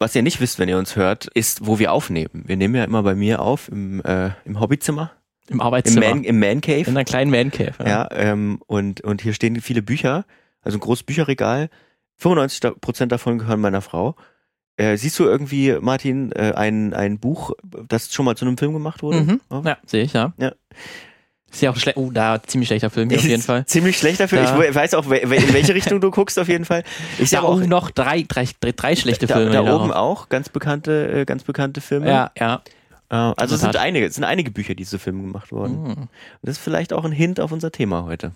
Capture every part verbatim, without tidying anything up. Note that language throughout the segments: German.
was ihr nicht wisst, wenn ihr uns hört, ist, wo wir aufnehmen. Wir nehmen ja immer bei mir auf, im, äh, im Hobbyzimmer. Im Arbeitszimmer. Im Man, im Man Cave. In einer kleinen Man Cave. Ja, ja ähm, und, und hier stehen viele Bücher, also ein großes Bücherregal. fünfundneunzig Prozent davon gehören meiner Frau. Äh, siehst du irgendwie, Martin, äh, ein, ein Buch, das schon mal zu einem Film gemacht wurde? Mhm. Oh. Ja, sehe ich, ja. Ja. Ist ja auch schlecht. Oh, da ziemlich schlechter Film hier auf jeden Fall. Ziemlich schlechter Film. Da. Ich weiß auch, in welche Richtung du guckst auf jeden Fall. Ich da sag auch noch drei, drei, drei, drei schlechte da, Filme. Da darauf. oben auch ganz bekannte, ganz bekannte Filme. Ja, ja. Uh, also es sind einige, es sind einige Bücher, die zu Filmen gemacht wurden. Mhm. Und das ist vielleicht auch ein Hint auf unser Thema heute.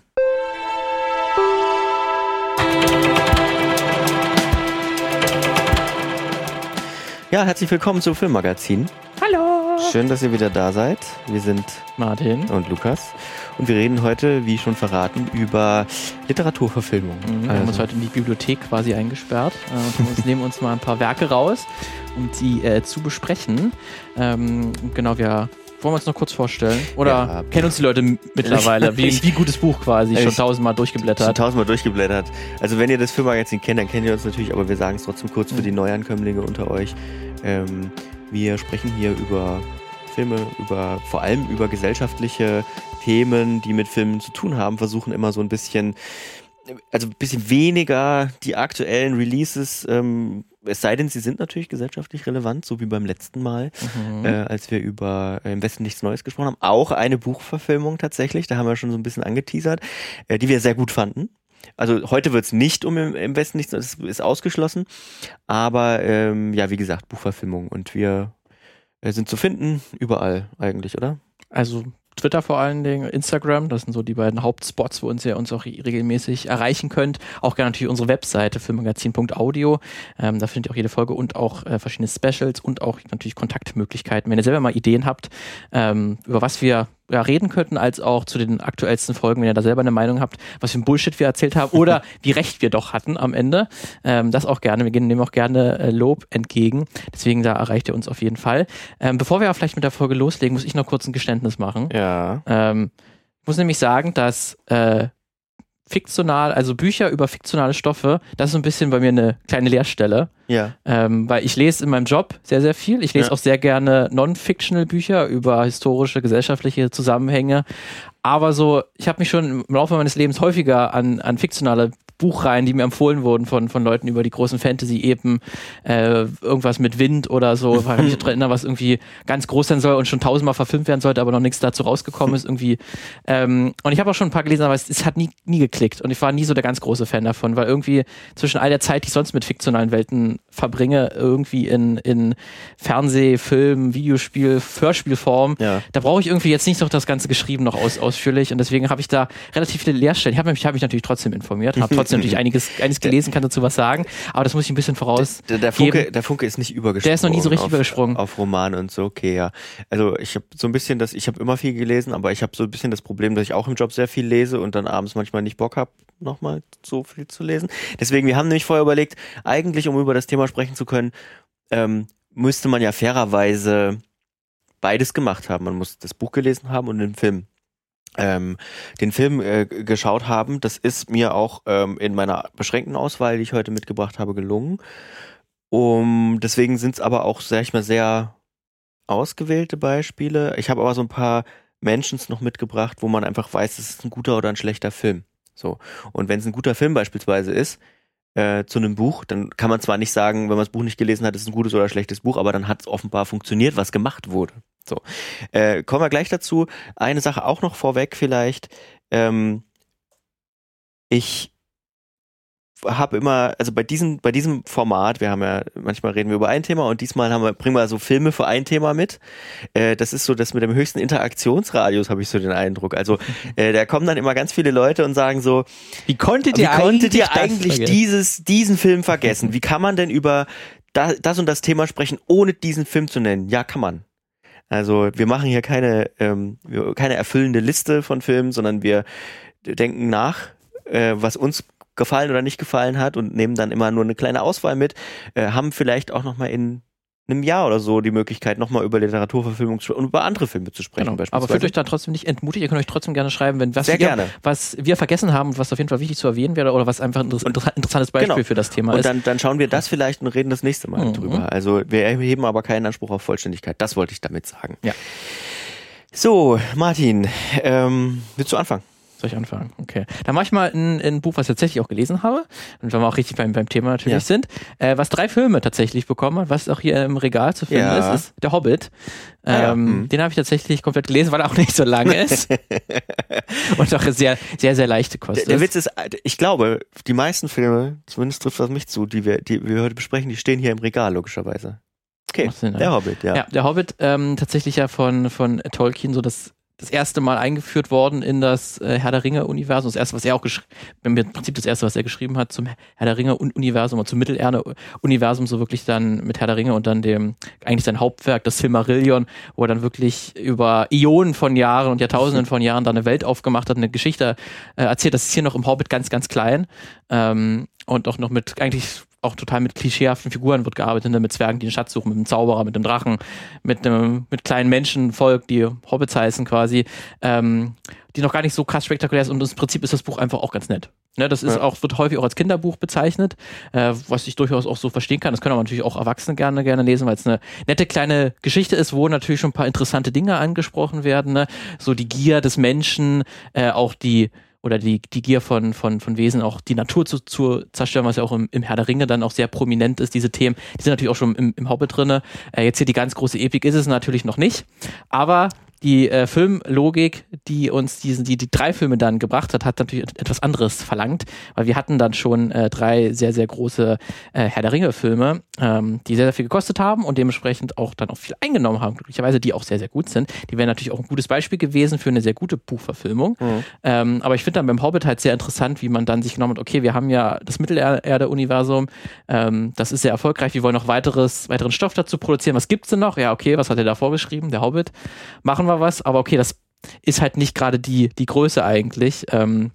Ja, herzlich willkommen zum Filmmagazin. Hallo. Schön, dass ihr wieder da seid. Wir sind Martin und Lukas. Und wir reden heute, wie schon verraten, über Literaturverfilmungen. Mhm, wir also. haben uns heute in die Bibliothek quasi eingesperrt äh, und uns nehmen uns mal ein paar Werke raus, um die äh, zu besprechen. Ähm, genau, wir wollen wir uns noch kurz vorstellen? Oder ja. Kennen uns die Leute m- mittlerweile? Wie, wie gutes Buch quasi, schon tausendmal durchgeblättert. Schon tausendmal durchgeblättert. Also wenn ihr das Filmmagazin kennt, dann kennt ihr uns natürlich, aber wir sagen es trotzdem kurz für die Neuankömmlinge unter euch. Ähm, wir sprechen hier über Filme, über vor allem über gesellschaftliche Themen, die mit Filmen zu tun haben, versuchen immer so ein bisschen, also ein bisschen weniger die aktuellen Releases, ähm, es sei denn, sie sind natürlich gesellschaftlich relevant, so wie beim letzten Mal, mhm. äh, als wir über äh, Im Westen nichts Neues gesprochen haben. Auch eine Buchverfilmung tatsächlich, da haben wir schon so ein bisschen angeteasert, äh, die wir sehr gut fanden. Also heute wird es nicht um im, im Westen nichts Neues, das ist ausgeschlossen, aber ähm, ja, wie gesagt, Buchverfilmung und wir äh, sind zu finden überall eigentlich, oder? Also Twitter vor allen Dingen, Instagram, das sind so die beiden Hauptspots, wo uns ihr uns auch regelmäßig erreichen könnt. Auch gerne natürlich unsere Webseite filmmagazin punkt audio. Ähm, da findet ihr auch jede Folge und auch äh, verschiedene Specials und auch natürlich Kontaktmöglichkeiten. Wenn ihr selber mal Ideen habt, ähm, über was wir ja, reden könnten, als auch zu den aktuellsten Folgen, wenn ihr da selber eine Meinung habt, was für ein Bullshit wir erzählt haben oder wie recht wir doch hatten am Ende. Ähm, das auch gerne. Wir gehen nehmen auch gerne äh, Lob entgegen. Deswegen, da erreicht ihr uns auf jeden Fall. Ähm, bevor wir aber vielleicht mit der Folge loslegen, muss ich noch kurz ein Geständnis machen. Ja. Ähm, ich muss nämlich sagen, dass äh, fiktional, also Bücher über fiktionale Stoffe, das ist so ein bisschen bei mir eine kleine Leerstelle. Ja. Ähm, weil ich lese in meinem Job sehr, sehr viel. Ich lese ja. auch sehr gerne non-fictional Bücher über historische, gesellschaftliche Zusammenhänge. Aber so, ich habe mich schon im Laufe meines Lebens häufiger an, an fiktionale Buchreihen, die mir empfohlen wurden von, von Leuten über die großen Fantasy-Epen, äh, irgendwas mit Wind oder so, weil ich mich daran erinnere, was irgendwie ganz groß sein soll und schon tausendmal verfilmt werden sollte, aber noch nichts dazu rausgekommen ist irgendwie. Ähm, und ich habe auch schon ein paar gelesen, aber es, es hat nie, nie geklickt und ich war nie so der ganz große Fan davon, weil irgendwie zwischen all der Zeit, die ich sonst mit fiktionalen Welten verbringe, irgendwie in, in Fernseh-, Film-, Videospiel-, Hörspielform, ja. da brauche ich irgendwie jetzt nicht noch das Ganze geschrieben noch aus, ausführlich und deswegen habe ich da relativ viele Leerstellen. Ich habe mich, hab mich natürlich trotzdem informiert, habe trotzdem natürlich einiges, einiges gelesen, kann dazu was sagen, aber das muss ich ein bisschen voraus. Der, der, Funke, der Funke ist nicht übergesprungen. Der ist noch nie so richtig auf, übergesprungen. Auf Roman und so, okay, ja. Also ich habe so ein bisschen das, ich habe immer viel gelesen, aber ich habe so ein bisschen das Problem, dass ich auch im Job sehr viel lese und dann abends manchmal nicht Bock habe, nochmal so viel zu lesen. Deswegen, wir haben nämlich vorher überlegt, eigentlich, um über das Thema sprechen zu können, ähm, müsste man ja fairerweise beides gemacht haben. Man muss das Buch gelesen haben und den Film Ähm, den Film äh, geschaut haben. Das ist mir auch ähm, in meiner beschränkten Auswahl, die ich heute mitgebracht habe, gelungen. Um, deswegen sind es aber auch, sag ich mal, sehr ausgewählte Beispiele. Ich habe aber so ein paar Mentions noch mitgebracht, wo man einfach weiß, es ist ein guter oder ein schlechter Film. So. Und wenn es ein guter Film beispielsweise ist, äh, zu einem Buch, dann kann man zwar nicht sagen, wenn man das Buch nicht gelesen hat, es ist ein gutes oder ein schlechtes Buch, aber dann hat es offenbar funktioniert, was gemacht wurde. So, äh, kommen wir gleich dazu. Eine Sache auch noch vorweg vielleicht. Ähm, ich habe immer, also bei diesem, bei diesem Format, wir haben ja, manchmal reden wir über ein Thema und diesmal haben wir, bringen wir so Filme für ein Thema mit. Äh, das ist so das mit dem höchsten Interaktionsradius, habe ich so den Eindruck. Also äh, da kommen dann immer ganz viele Leute und sagen so, wie konntet ihr wie konntet eigentlich, ihr eigentlich dieses, diesen Film vergessen? Wie kann man denn über das, das und das Thema sprechen, ohne diesen Film zu nennen? Ja, kann man. Also wir machen hier keine, ähm, keine erfüllende Liste von Filmen, sondern wir denken nach, äh, was uns gefallen oder nicht gefallen hat und nehmen dann immer nur eine kleine Auswahl mit, äh, haben vielleicht auch nochmal in einem Jahr oder so die Möglichkeit, nochmal über Literaturverfilmung zu, und über andere Filme zu sprechen. Genau. Aber fühlt euch da trotzdem nicht entmutigt. Ihr könnt euch trotzdem gerne schreiben, wenn was, Sehr ihr, gerne. was wir vergessen haben und was auf jeden Fall wichtig zu erwähnen wäre oder was einfach ein inter- interessantes Beispiel genau. für das Thema und ist. Und dann, dann schauen wir das vielleicht und reden das nächste Mal mhm. drüber. Also wir erheben aber keinen Anspruch auf Vollständigkeit. Das wollte ich damit sagen. Ja. So, Martin, ähm, willst du anfangen? Soll ich anfangen? Okay. Dann mache ich mal ein, ein Buch, was ich tatsächlich auch gelesen habe. Und wenn wir auch richtig beim, beim Thema natürlich ja. sind. Äh, was drei Filme tatsächlich bekommen hat, was auch hier im Regal zu finden ja. ist, ist Der Hobbit. Ähm, ah ja. hm. Den habe ich tatsächlich komplett gelesen, weil er auch nicht so lang ist. Und auch sehr, sehr, sehr leichte Kost der, der Witz ist, ich glaube, die meisten Filme, zumindest trifft das mich zu, die wir, die wir heute besprechen, die stehen hier im Regal, logischerweise. Okay, Sinn, der ja. Hobbit, ja. Ja, der Hobbit, ähm, tatsächlich ja von, von Tolkien so das das erste Mal eingeführt worden in das äh, Herr der Ringe-Universum. Das erste, was er auch geschrieben hat, im Prinzip das erste, was er geschrieben hat zum Herr der Ringe-Universum und zum Mittelerde-Universum, so wirklich dann mit Herr der Ringe und dann dem, eigentlich sein Hauptwerk, das Silmarillion, wo er dann wirklich über Ionen von Jahren und Jahrtausenden von Jahren da eine Welt aufgemacht hat, eine Geschichte äh, erzählt. Das ist hier noch im Hobbit ganz, ganz klein. Ähm, und auch noch mit, eigentlich auch total mit klischeehaften Figuren wird gearbeitet, ne? Mit Zwergen, die einen Schatz suchen, mit einem Zauberer, mit einem Drachen, mit einem mit kleinen Menschenvolk, die Hobbits heißen quasi, ähm, die noch gar nicht so krass spektakulär ist und im Prinzip ist das Buch einfach auch ganz nett. Ne, das ist ja. auch, wird häufig auch als Kinderbuch bezeichnet, äh, was ich durchaus auch so verstehen kann. Das können aber natürlich auch Erwachsene gerne gerne lesen, weil es eine nette kleine Geschichte ist, wo natürlich schon ein paar interessante Dinge angesprochen werden, ne? So die Gier des Menschen, äh, auch die oder die, die Gier von, von, von Wesen, auch die Natur zu, zu zerstören, was ja auch im, im Herr der Ringe dann auch sehr prominent ist, diese Themen, die sind natürlich auch schon im, im Hobbit drin. Äh, jetzt hier die ganz große Epik ist es natürlich noch nicht, aber die äh, Filmlogik, die uns diesen, die, die drei Filme dann gebracht hat, hat natürlich etwas anderes verlangt, weil wir hatten dann schon äh, drei sehr, sehr große äh, Herr der Ringe-Filme, ähm, die sehr, sehr viel gekostet haben und dementsprechend auch dann auch viel eingenommen haben, glücklicherweise, die auch sehr, sehr gut sind. Die wären natürlich auch ein gutes Beispiel gewesen für eine sehr gute Buchverfilmung. Mhm. Ähm, aber ich finde dann beim Hobbit halt sehr interessant, wie man dann sich genommen hat, okay, wir haben ja das Mittelerde-Universum, ähm, das ist sehr erfolgreich, wir wollen noch weiteres, weiteren Stoff dazu produzieren. Was gibt's denn noch? Ja, okay, was hat er da vorgeschrieben? Der Hobbit. Machen wir was, aber okay, das ist halt nicht gerade die, die Größe eigentlich, ähm,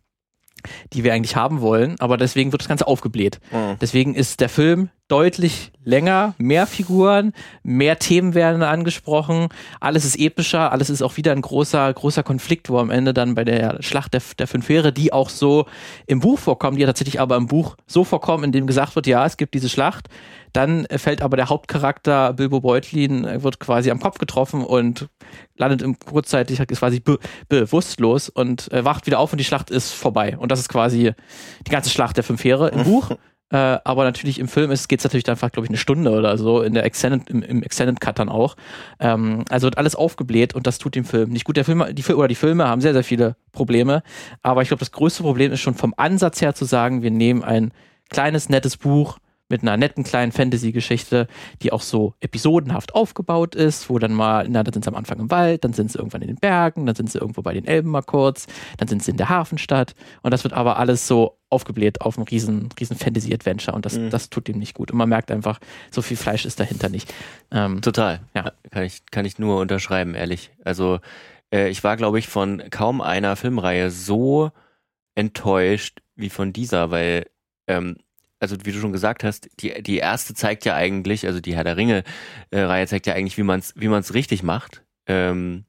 die wir eigentlich haben wollen, aber deswegen wird das Ganze aufgebläht. Mhm. Deswegen ist der Film deutlich länger, mehr Figuren, mehr Themen werden angesprochen, alles ist epischer, alles ist auch wieder ein großer, großer Konflikt, wo am Ende dann bei der Schlacht der, der fünf Heere, die auch so im Buch vorkommen, die ja tatsächlich aber im Buch so vorkommen, in dem gesagt wird, ja, es gibt diese Schlacht, dann fällt aber der Hauptcharakter Bilbo Beutlin, wird quasi am Kopf getroffen und landet im kurzzeitig, ist quasi be- bewusstlos und äh, wacht wieder auf und die Schlacht ist vorbei. Und das ist quasi die ganze Schlacht der fünf Heere im Buch. Äh, aber natürlich im Film geht es natürlich dann einfach, glaube ich, eine Stunde oder so, in der Extended, im, im Extended Cut dann auch. Ähm, also wird alles aufgebläht und das tut dem Film nicht gut. Der Film, die, oder die Filme haben sehr, sehr viele Probleme. Aber ich glaube, das größte Problem ist schon vom Ansatz her zu sagen, wir nehmen ein kleines, nettes Buch mit einer netten kleinen Fantasy-Geschichte, die auch so episodenhaft aufgebaut ist, wo dann mal, na, dann sind sie am Anfang im Wald, dann sind sie irgendwann in den Bergen, dann sind sie irgendwo bei den Elben mal kurz, dann sind sie in der Hafenstadt und das wird aber alles so aufgebläht auf ein riesen, riesen Fantasy-Adventure und das, mhm. das tut dem nicht gut und man merkt einfach, so viel Fleisch ist dahinter nicht. Ähm, Total, ja. Kann ich, kann ich nur unterschreiben, ehrlich. Also äh, ich war, glaube ich, von kaum einer Filmreihe so enttäuscht wie von dieser, weil ähm, also wie du schon gesagt hast, die die erste zeigt ja eigentlich, also die Herr der Ringe-Reihe äh, zeigt ja eigentlich, wie man es wie man es richtig macht. Ähm,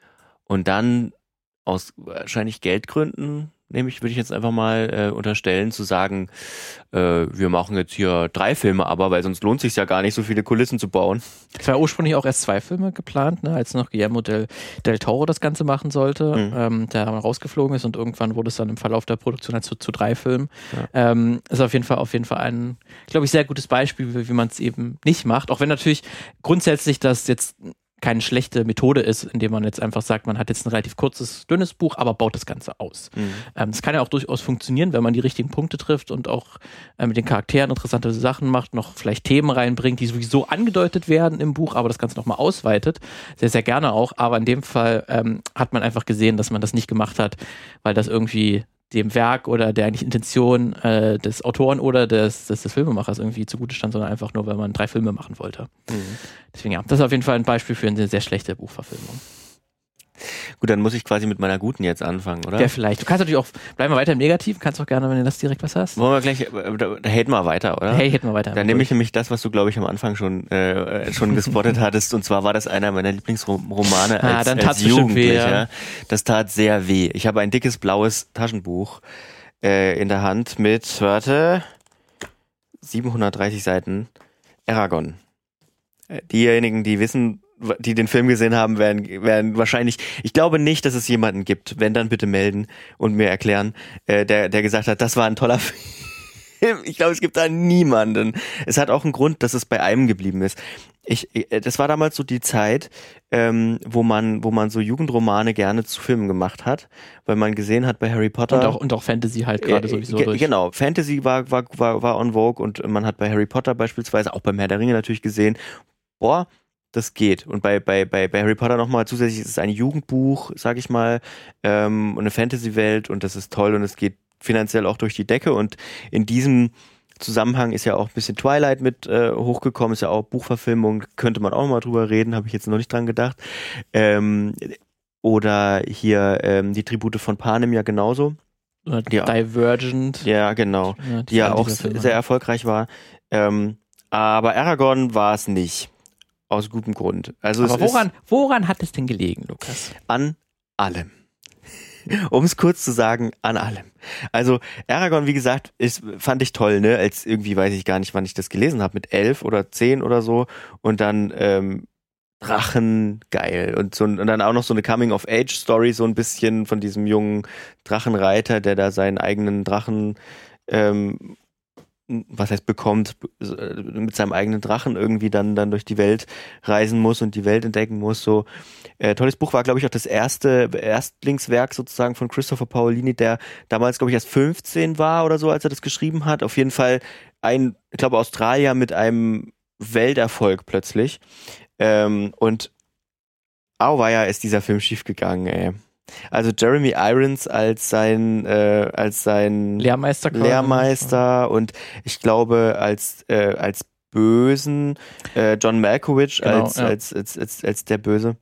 und dann aus wahrscheinlich Geldgründen, nehme ich, würde ich jetzt einfach mal äh, unterstellen, zu sagen, äh, wir machen jetzt hier drei Filme, aber weil sonst lohnt es sich ja gar nicht, so viele Kulissen zu bauen. Es war ursprünglich auch erst zwei Filme geplant, ne, als noch Guillermo del, del Toro das Ganze machen sollte, mhm. ähm, der rausgeflogen ist und irgendwann wurde es dann im Verlauf der Produktion halt zu, zu drei Filmen. Ja. Ähm, ist auf jeden Fall auf jeden Fall ein, glaube ich, sehr gutes Beispiel, wie, wie man es eben nicht macht. Auch wenn natürlich grundsätzlich das jetzt keine schlechte Methode ist, indem man jetzt einfach sagt, man hat jetzt ein relativ kurzes, dünnes Buch, aber baut das Ganze aus. Mhm. Ähm, das kann ja auch durchaus funktionieren, wenn man die richtigen Punkte trifft und auch äh, mit den Charakteren interessante Sachen macht, noch vielleicht Themen reinbringt, die sowieso angedeutet werden im Buch, aber das Ganze nochmal ausweitet. Sehr, sehr gerne auch, aber in dem Fall ähm, hat man einfach gesehen, dass man das nicht gemacht hat, weil das irgendwie dem Werk oder der eigentlich Intention äh, des Autoren oder des, des, des Filmemachers irgendwie zugute stand, sondern einfach nur, weil man drei Filme machen wollte. Mhm. Deswegen ja, das ist auf jeden Fall ein Beispiel für eine sehr schlechte Buchverfilmung. Gut, dann muss ich quasi mit meiner guten jetzt anfangen, oder? Ja, vielleicht. Du kannst natürlich auch, bleiben wir weiter im Negativen, kannst auch gerne, wenn du das direkt was hast. Wollen wir gleich, da, da haten wir weiter, oder? Hey, hätten wir weiter. Dann nehme ich nämlich das, was du, glaube ich, am Anfang schon äh, schon gespottet hattest. Und zwar war das einer meiner Lieblingsromane als, ah, dann als Jugendlicher. Weh. Das tat sehr weh. Ich habe ein dickes blaues Taschenbuch äh, in der Hand mit, warte, siebenhundertdreißig Seiten. Eragon. Diejenigen, die wissen, die den Film gesehen haben, werden, werden wahrscheinlich, ich glaube nicht, dass es jemanden gibt, wenn dann bitte melden und mir erklären, äh, der, der gesagt hat, das war ein toller Film. Ich glaube, es gibt da niemanden. Es hat auch einen Grund, dass es bei einem geblieben ist. Ich, das war damals so die Zeit, ähm, wo man, wo man so Jugendromane gerne zu Filmen gemacht hat, weil man gesehen hat bei Harry Potter. Und auch, und auch Fantasy halt gerade äh, sowieso ge- durch. Genau, Fantasy war, war, war, war on vogue und man hat bei Harry Potter beispielsweise, auch beim Herr der Ringe natürlich gesehen, boah, das geht. Und bei, bei, bei, bei Harry Potter nochmal zusätzlich ist es ein Jugendbuch, sag ich mal, ähm, und eine Fantasy-Welt und das ist toll und es geht finanziell auch durch die Decke und in diesem Zusammenhang ist ja auch ein bisschen Twilight mit äh, hochgekommen, ist ja auch Buchverfilmung, könnte man auch mal drüber reden, habe ich jetzt noch nicht dran gedacht. Ähm, oder hier ähm, die Tribute von Panem ja genauso. Oder die, Divergent. Ja, genau. Ja, die, die ja auch Filme. Sehr erfolgreich war. Ähm, aber Eragon war es nicht. Aus gutem Grund. Also aber es woran, ist woran hat es denn gelegen, Lukas? An allem. Um es kurz zu sagen, an allem. Also Eragon, wie gesagt, ist, fand ich toll, ne? Als irgendwie weiß ich gar nicht, wann ich das gelesen habe, mit elf oder zehn oder so. Und dann ähm, Drachen, geil. Und, so, und dann auch noch so eine Coming-of-Age-Story, so ein bisschen von diesem jungen Drachenreiter, der da seinen eigenen Drachen ähm, was heißt bekommt, mit seinem eigenen Drachen irgendwie dann dann durch die Welt reisen muss und die Welt entdecken muss. So äh, tolles Buch, war glaube ich auch das erste Erstlingswerk sozusagen von Christopher Paolini, der damals glaube ich erst fünfzehn war oder so, als er das geschrieben hat. Auf jeden Fall ein, ich glaube Australier mit einem Welterfolg plötzlich. Ähm, und auweia ist dieser Film schiefgegangen, ey. Also Jeremy Irons als sein äh, als sein Lehrmeister, Lehrmeister und ich glaube als äh, als Bösen äh, John Malkovich genau, als, ja. als, als als als der Böse.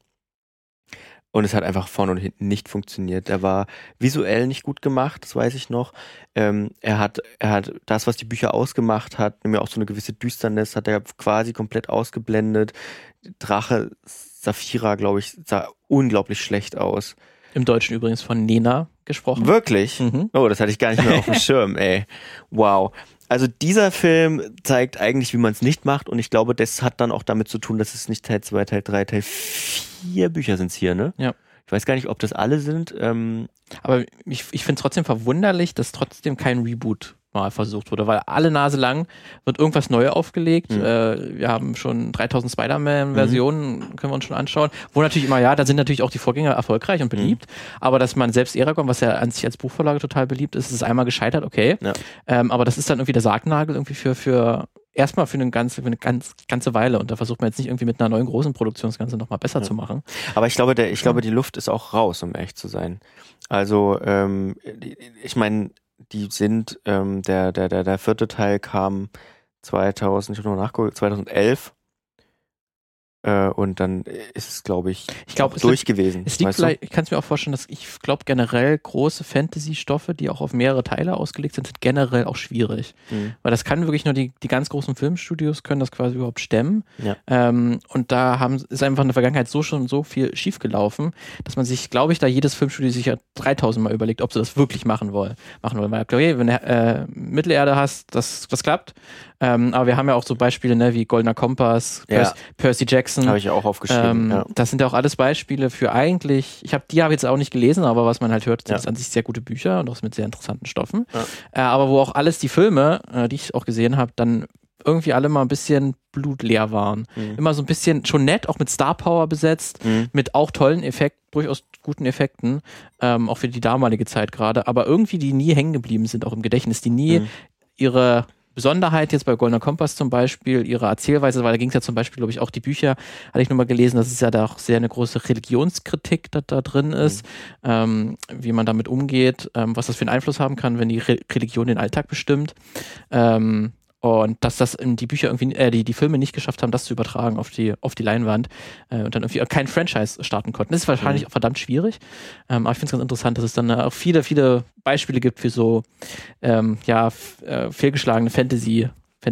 Und es hat einfach vorne und hinten nicht funktioniert. Er war visuell nicht gut gemacht, das weiß ich noch. Ähm, er hat er hat das, was die Bücher ausgemacht hat, nämlich auch so eine gewisse Düsternis, hat er quasi komplett ausgeblendet. Drache Saphira, glaube ich, sah unglaublich schlecht aus. Im Deutschen übrigens von Nena gesprochen. Wirklich? Mhm. Oh, das hatte ich gar nicht mehr auf dem Schirm, ey. Wow. Also dieser Film zeigt eigentlich, wie man es nicht macht und ich glaube, das hat dann auch damit zu tun, dass es nicht Teil zwei, Teil drei, Teil vier Bücher sind es hier, ne? Ja. Ich weiß gar nicht, ob das alle sind. Ähm Aber ich, ich finde es trotzdem verwunderlich, dass trotzdem kein Reboot mal versucht wurde, weil alle Nase lang wird irgendwas neu aufgelegt. Mhm. Äh, wir haben schon dreitausend Spider-Man-Versionen, mhm. können wir uns schon anschauen. Wo natürlich immer, ja, da sind natürlich auch die Vorgänger erfolgreich und beliebt, mhm. aber dass man selbst Eragon, was ja an sich als Buchvorlage total beliebt ist, ist einmal gescheitert, okay. Ja. Ähm, aber das ist dann irgendwie der Sargnagel irgendwie für, für erstmal für eine ganze, für eine ganz, ganze Weile und da versucht man jetzt nicht irgendwie mit einer neuen großen Produktion das Ganze nochmal besser ja. zu machen. Aber ich glaube, der, ich glaube, die Luft ist auch raus, um echt zu sein. Also, ähm, ich meine, die sind, ähm, der, der, der, der vierte Teil kam zweitausend, ich habe noch nachgeguckt, zweitausendelf. Äh, und dann ist es, glaube ich, ich glaub, es durch liegt, gewesen. Es liegt vielleicht, ich kann es mir auch vorstellen, dass ich glaube generell große Fantasy-Stoffe, die auch auf mehrere Teile ausgelegt sind, sind generell auch schwierig. Mhm. Weil das kann wirklich nur die, die ganz großen Filmstudios können das quasi überhaupt stemmen. Ja. Ähm, und da haben, ist einfach in der Vergangenheit so schon so viel schiefgelaufen, dass man sich, glaube ich, da jedes Filmstudio sich ja dreitausend Mal überlegt, ob sie das wirklich machen wollen. Machen wollen. Weil, okay, wenn du äh, Mittelerde hast, das, das klappt. Ähm, aber wir haben ja auch so Beispiele, ne, wie Goldener Kompass, ja. Percy, Percy Jackson. Habe ich auch aufgeschrieben. Ähm, ja. Das sind ja auch alles Beispiele für eigentlich, ich habe die habe ich jetzt auch nicht gelesen, aber was man halt hört, sind ja. das an sich sehr gute Bücher und auch mit sehr interessanten Stoffen. Ja. Äh, aber wo auch alles die Filme, äh, die ich auch gesehen habe, dann irgendwie alle mal ein bisschen blutleer waren. Mhm. Immer so ein bisschen schon nett, auch mit Star Power besetzt, mhm. mit auch tollen Effekten, durchaus guten Effekten, ähm, auch für die damalige Zeit gerade, aber irgendwie die nie hängen geblieben sind, auch im Gedächtnis, die nie mhm. ihre Besonderheit jetzt bei Goldener Kompass zum Beispiel, ihre Erzählweise, weil da ging es ja zum Beispiel, glaube ich, auch die Bücher, hatte ich nochmal gelesen, dass es ja da auch sehr eine große Religionskritik da, da drin ist, mhm. ähm, wie man damit umgeht, ähm, was das für einen Einfluss haben kann, wenn die Re- Religion den Alltag bestimmt. Ähm, Und dass das in die Bücher irgendwie, äh, die, die Filme nicht geschafft haben, das zu übertragen auf die, auf die Leinwand äh, und dann irgendwie kein Franchise starten konnten. Das ist wahrscheinlich mhm. auch verdammt schwierig. Ähm, aber ich finde es ganz interessant, dass es dann auch viele, viele Beispiele gibt für so ähm, ja, f- äh, fehlgeschlagene Fantasy-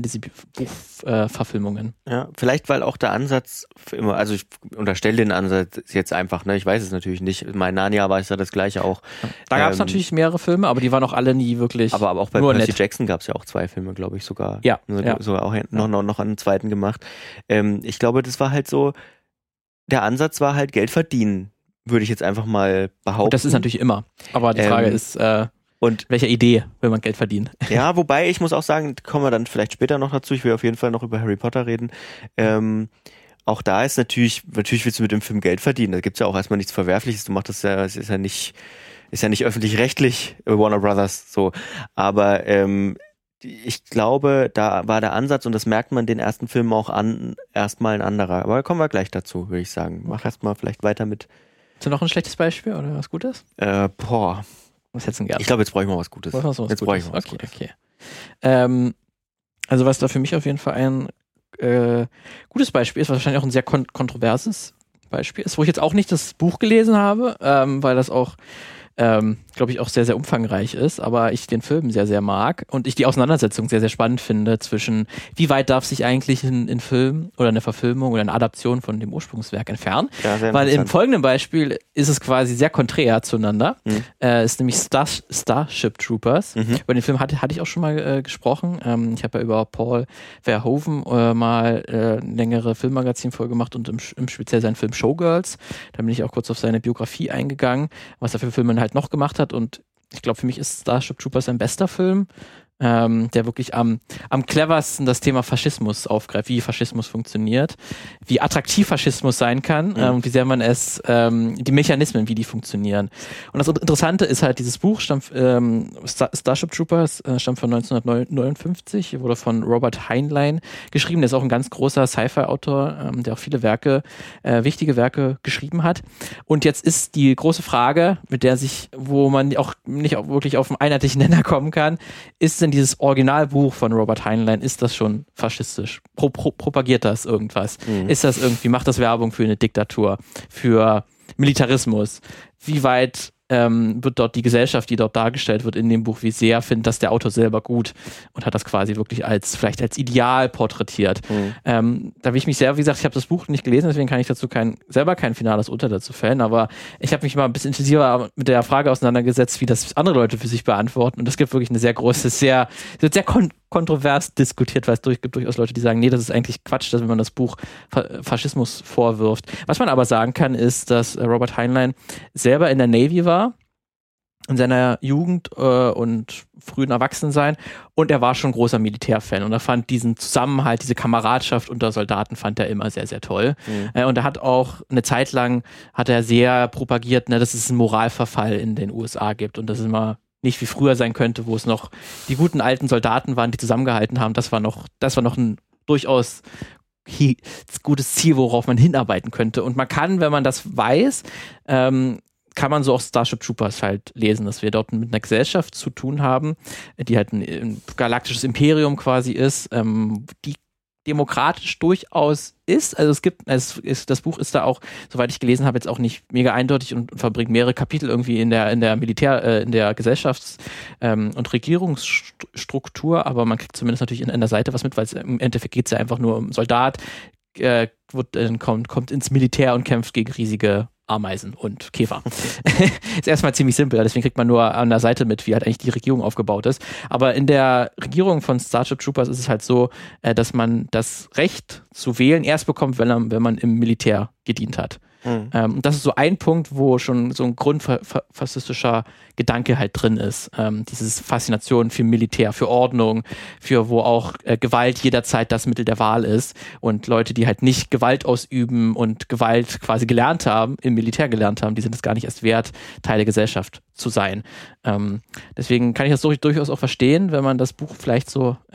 Fantasy-Buch-Verfilmungen. Äh, ja, vielleicht, weil auch der Ansatz für immer, also ich unterstelle den Ansatz jetzt einfach, ne, ich weiß es natürlich nicht. Mein Narnia war es ja das gleiche auch. Da gab es ähm, natürlich mehrere Filme, aber die waren auch alle nie wirklich. Aber, aber auch bei nur Percy nett. Jackson gab es ja auch zwei Filme, glaube ich, sogar. Ja. So, ja. sogar auch noch, noch, noch einen zweiten gemacht. Ähm, ich glaube, das war halt so, der Ansatz war halt Geld verdienen, würde ich jetzt einfach mal behaupten. Und das ist natürlich immer. Aber die Frage ähm, ist, äh, und welcher Idee will man Geld verdienen? Ja, wobei ich muss auch sagen, kommen wir dann vielleicht später noch dazu. Ich will auf jeden Fall noch über Harry Potter reden. Ähm, auch da ist natürlich, natürlich willst du mit dem Film Geld verdienen. Da gibt's ja auch erstmal nichts Verwerfliches. Du machst das ja, es ist ja nicht, ist ja nicht öffentlich-rechtlich, Warner Brothers, so. Aber ähm, ich glaube, da war der Ansatz, und das merkt man den ersten Filmen auch an, erstmal ein anderer. Aber da kommen wir gleich dazu, würde ich sagen. Mach erstmal vielleicht weiter mit. Ist da noch ein schlechtes Beispiel oder was Gutes? Äh, boah. Was hättest du denn gern? Ich glaube, jetzt brauche ich mal was Gutes. Was was jetzt brauche ich mal was okay, Gutes. okay. Ähm, also was da für mich auf jeden Fall ein äh, gutes Beispiel ist, was wahrscheinlich auch ein sehr kon- kontroverses Beispiel ist, wo ich jetzt auch nicht das Buch gelesen habe, ähm, weil das auch ähm, glaube ich, auch sehr, sehr umfangreich ist, aber ich den Film sehr, sehr mag und ich die Auseinandersetzung sehr, sehr spannend finde zwischen, wie weit darf sich eigentlich ein, ein Film oder eine Verfilmung oder eine Adaption von dem Ursprungswerk entfernen. Ja, sehr weil im interessant. folgenden Beispiel ist es quasi sehr konträr zueinander. Mhm. Äh, ist nämlich Star, Starship Troopers. Mhm. Über den Film hatte, hatte ich auch schon mal äh, gesprochen. Ähm, ich habe ja über Paul Verhoeven äh, mal äh, eine längere Filmmagazin-Folge gemacht und im, im speziell seinen Film Showgirls. Da bin ich auch kurz auf seine Biografie eingegangen, was er für Filme halt noch gemacht hat, und ich glaube, für mich ist Starship Troopers sein bester Film, ähm, der wirklich am, am cleversten das Thema Faschismus aufgreift, wie Faschismus funktioniert, wie attraktiv Faschismus sein kann, Mhm. ähm, und wie sehr man es, ähm, die Mechanismen, wie die funktionieren. Und das Interessante ist halt, dieses Buch stammt, ähm, Star, Starship Troopers äh, stammt von neunzehnhundertneunundfünfzig, wurde von Robert Heinlein geschrieben, der ist auch ein ganz großer Sci-Fi-Autor, ähm, der auch viele Werke, äh, wichtige Werke geschrieben hat. Und jetzt ist die große Frage, mit der sich, wo man auch nicht auch wirklich auf einen einheitlichen Nenner kommen kann, ist denn dieses Originalbuch von Robert Heinlein, ist das schon faschistisch? Pro, pro, propagiert das irgendwas? Mhm. Ist das irgendwie, macht das Werbung für eine Diktatur, für Militarismus? Wie weit ähm, wird dort die Gesellschaft, die dort dargestellt wird in dem Buch, wie sehr findet das der Autor selber gut und hat das quasi wirklich als, vielleicht als Ideal porträtiert? Mhm. Ähm, da will ich mich sehr, wie gesagt, ich habe das Buch nicht gelesen, deswegen kann ich dazu kein, selber kein finales Urteil dazu fällen, aber ich habe mich mal ein bisschen intensiver mit der Frage auseinandergesetzt, wie das andere Leute für sich beantworten, und es gibt wirklich eine sehr große, sehr, sehr kon- kontrovers diskutiert, weil es durch, gibt durchaus Leute, die sagen, nee, das ist eigentlich Quatsch, dass wenn man das Buch Fa- Faschismus vorwirft. Was man aber sagen kann, ist, dass äh, Robert Heinlein selber in der Navy war, in seiner Jugend äh, und frühen Erwachsensein, und er war schon großer Militärfan und er fand diesen Zusammenhalt, diese Kameradschaft unter Soldaten fand er immer sehr, sehr toll. Mhm. Äh, und er hat auch eine Zeit lang, hat er sehr propagiert, ne, dass es einen Moralverfall in den U S A gibt und dass es immer nicht wie früher sein könnte, wo es noch die guten alten Soldaten waren, die zusammengehalten haben. Das war noch, das war noch ein durchaus gutes Ziel, worauf man hinarbeiten könnte. Und man kann, wenn man das weiß, ähm, kann man so auch Starship Troopers halt lesen, dass wir dort mit einer Gesellschaft zu tun haben, die halt ein, ein galaktisches Imperium quasi ist, ähm, die demokratisch durchaus ist. Also es gibt, es ist, das Buch ist da auch, soweit ich gelesen habe, jetzt auch nicht mega eindeutig und verbringt mehrere Kapitel irgendwie in der in der Militär, äh, in der Gesellschafts- ähm, und Regierungsstruktur, aber man kriegt zumindest natürlich in, in der Seite was mit, weil es im Endeffekt geht es ja einfach nur um Soldat, äh, wird, äh, kommt, kommt ins Militär und kämpft gegen riesige Ameisen und Käfer. Ist erstmal ziemlich simpel, deswegen kriegt man nur an der Seite mit, wie halt eigentlich die Regierung aufgebaut ist. Aber in der Regierung von Starship Troopers ist es halt so, äh, dass man das Recht zu wählen erst bekommt, wenn, er, wenn man im Militär gedient hat. Mhm. Ähm, und das ist so ein Punkt, wo schon so ein grundfaschistischer Gedanke halt drin ist. Ähm, dieses Faszination für Militär, für Ordnung, für wo auch äh, Gewalt jederzeit das Mittel der Wahl ist. Und Leute, die halt nicht Gewalt ausüben und Gewalt quasi gelernt haben, im Militär gelernt haben, die sind es gar nicht erst wert, Teil der Gesellschaft zu sein. Ähm, deswegen kann ich das so, durchaus auch verstehen, wenn man das Buch vielleicht so ähm,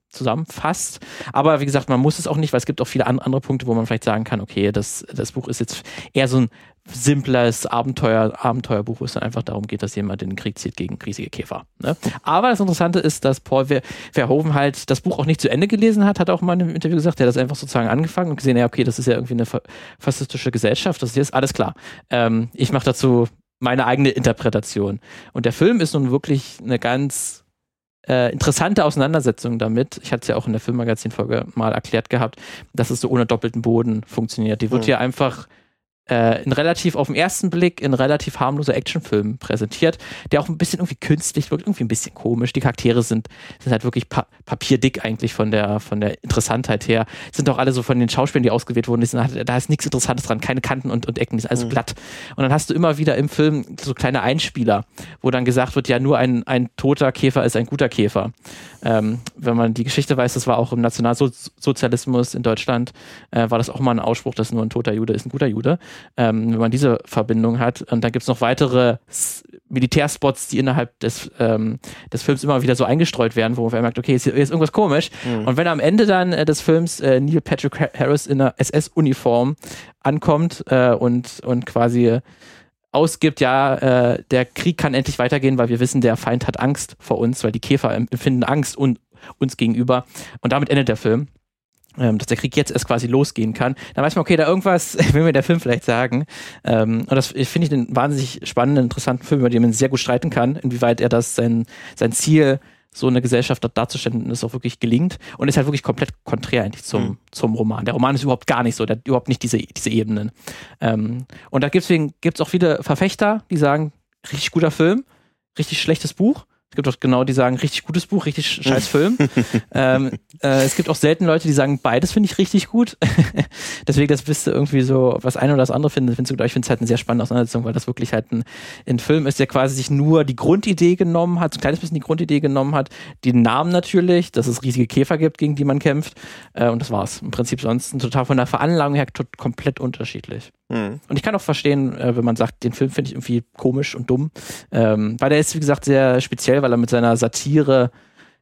zusammenfasst. Aber wie gesagt, man muss es auch nicht, weil es gibt auch viele an, andere Punkte, wo man vielleicht sagen kann, okay, das, das Buch ist jetzt eher so ein simples Abenteuer, Abenteuerbuch, wo es dann einfach darum geht, dass jemand in den Krieg zieht gegen riesige Käfer. Ne? Aber das Interessante ist, dass Paul Ver- Verhoeven halt das Buch auch nicht zu Ende gelesen hat, hat auch mal in einem Interview gesagt, der hat das einfach sozusagen angefangen und gesehen, ja, okay, das ist ja irgendwie eine fa- faschistische Gesellschaft, das ist jetzt alles klar. Ähm, ich mache dazu meine eigene Interpretation. Und der Film ist nun wirklich eine ganz Äh, interessante Auseinandersetzung damit. Ich hatte es ja auch in der Filmmagazin-Folge mal erklärt gehabt, dass es so ohne doppelten Boden funktioniert. Die wird hier mhm. einfach äh, in relativ, auf den ersten Blick, in relativ harmloser Actionfilm präsentiert, der auch ein bisschen irgendwie künstlich wirkt, irgendwie ein bisschen komisch. Die Charaktere sind, sind halt wirklich pa- papierdick eigentlich von der, von der Interessantheit her. Sind auch alle so von den Schauspielern, die ausgewählt wurden, die sind, da ist nichts Interessantes dran, keine Kanten und, und Ecken, die sind alles mhm. glatt. Und dann hast du immer wieder im Film so kleine Einspieler, wo dann gesagt wird, ja, nur ein, ein toter Käfer ist ein guter Käfer. Ähm, wenn man die Geschichte weiß, das war auch im Nationalsozialismus in Deutschland, äh, war das auch mal ein Ausspruch, dass nur ein toter Jude ist ein guter Jude. Ähm, wenn man diese Verbindung hat. Und dann gibt es noch weitere S- Militärspots, die innerhalb des, ähm, des Films immer wieder so eingestreut werden, wo man merkt, okay, jetzt ist irgendwas komisch. Mhm. Und wenn am Ende dann äh, des Films äh, Neil Patrick Harris in einer S S-Uniform ankommt äh, und, und quasi ausgibt, ja, äh, der Krieg kann endlich weitergehen, weil wir wissen, der Feind hat Angst vor uns, weil die Käfer empfinden Angst un- uns gegenüber. Und damit endet der Film. Ähm, dass der Krieg jetzt erst quasi losgehen kann, dann weiß man, okay, da irgendwas will mir der Film vielleicht sagen. Ähm, und das finde ich einen wahnsinnig spannenden, interessanten Film, über den man sehr gut streiten kann, inwieweit er das sein, sein Ziel, so eine Gesellschaft dort darzustellen, das auch wirklich gelingt. Und ist halt wirklich komplett konträr eigentlich zum, mhm. zum Roman. Der Roman ist überhaupt gar nicht so, der hat überhaupt nicht diese, diese Ebenen. Ähm, und da gibt es auch viele Verfechter, die sagen, richtig guter Film, richtig schlechtes Buch. Es gibt auch genau, die sagen, richtig gutes Buch, richtig scheiß Film. ähm, äh, es gibt auch selten Leute, die sagen, beides finde ich richtig gut. Deswegen, das bist du irgendwie so, was eine oder das andere findet, findest du gut. Ich finde es halt eine sehr spannende Auseinandersetzung, weil das wirklich halt ein, ein Film ist, der quasi sich nur die Grundidee genommen hat, so ein kleines bisschen die Grundidee genommen hat, den Namen natürlich, dass es riesige Käfer gibt, gegen die man kämpft. Äh, und das war's. Im Prinzip sonst total von der Veranlagung her tot, komplett unterschiedlich. Mhm. Und ich kann auch verstehen, äh, wenn man sagt, den Film finde ich irgendwie komisch und dumm. Ähm, weil der ist, wie gesagt, sehr speziell, weil er mit seiner Satire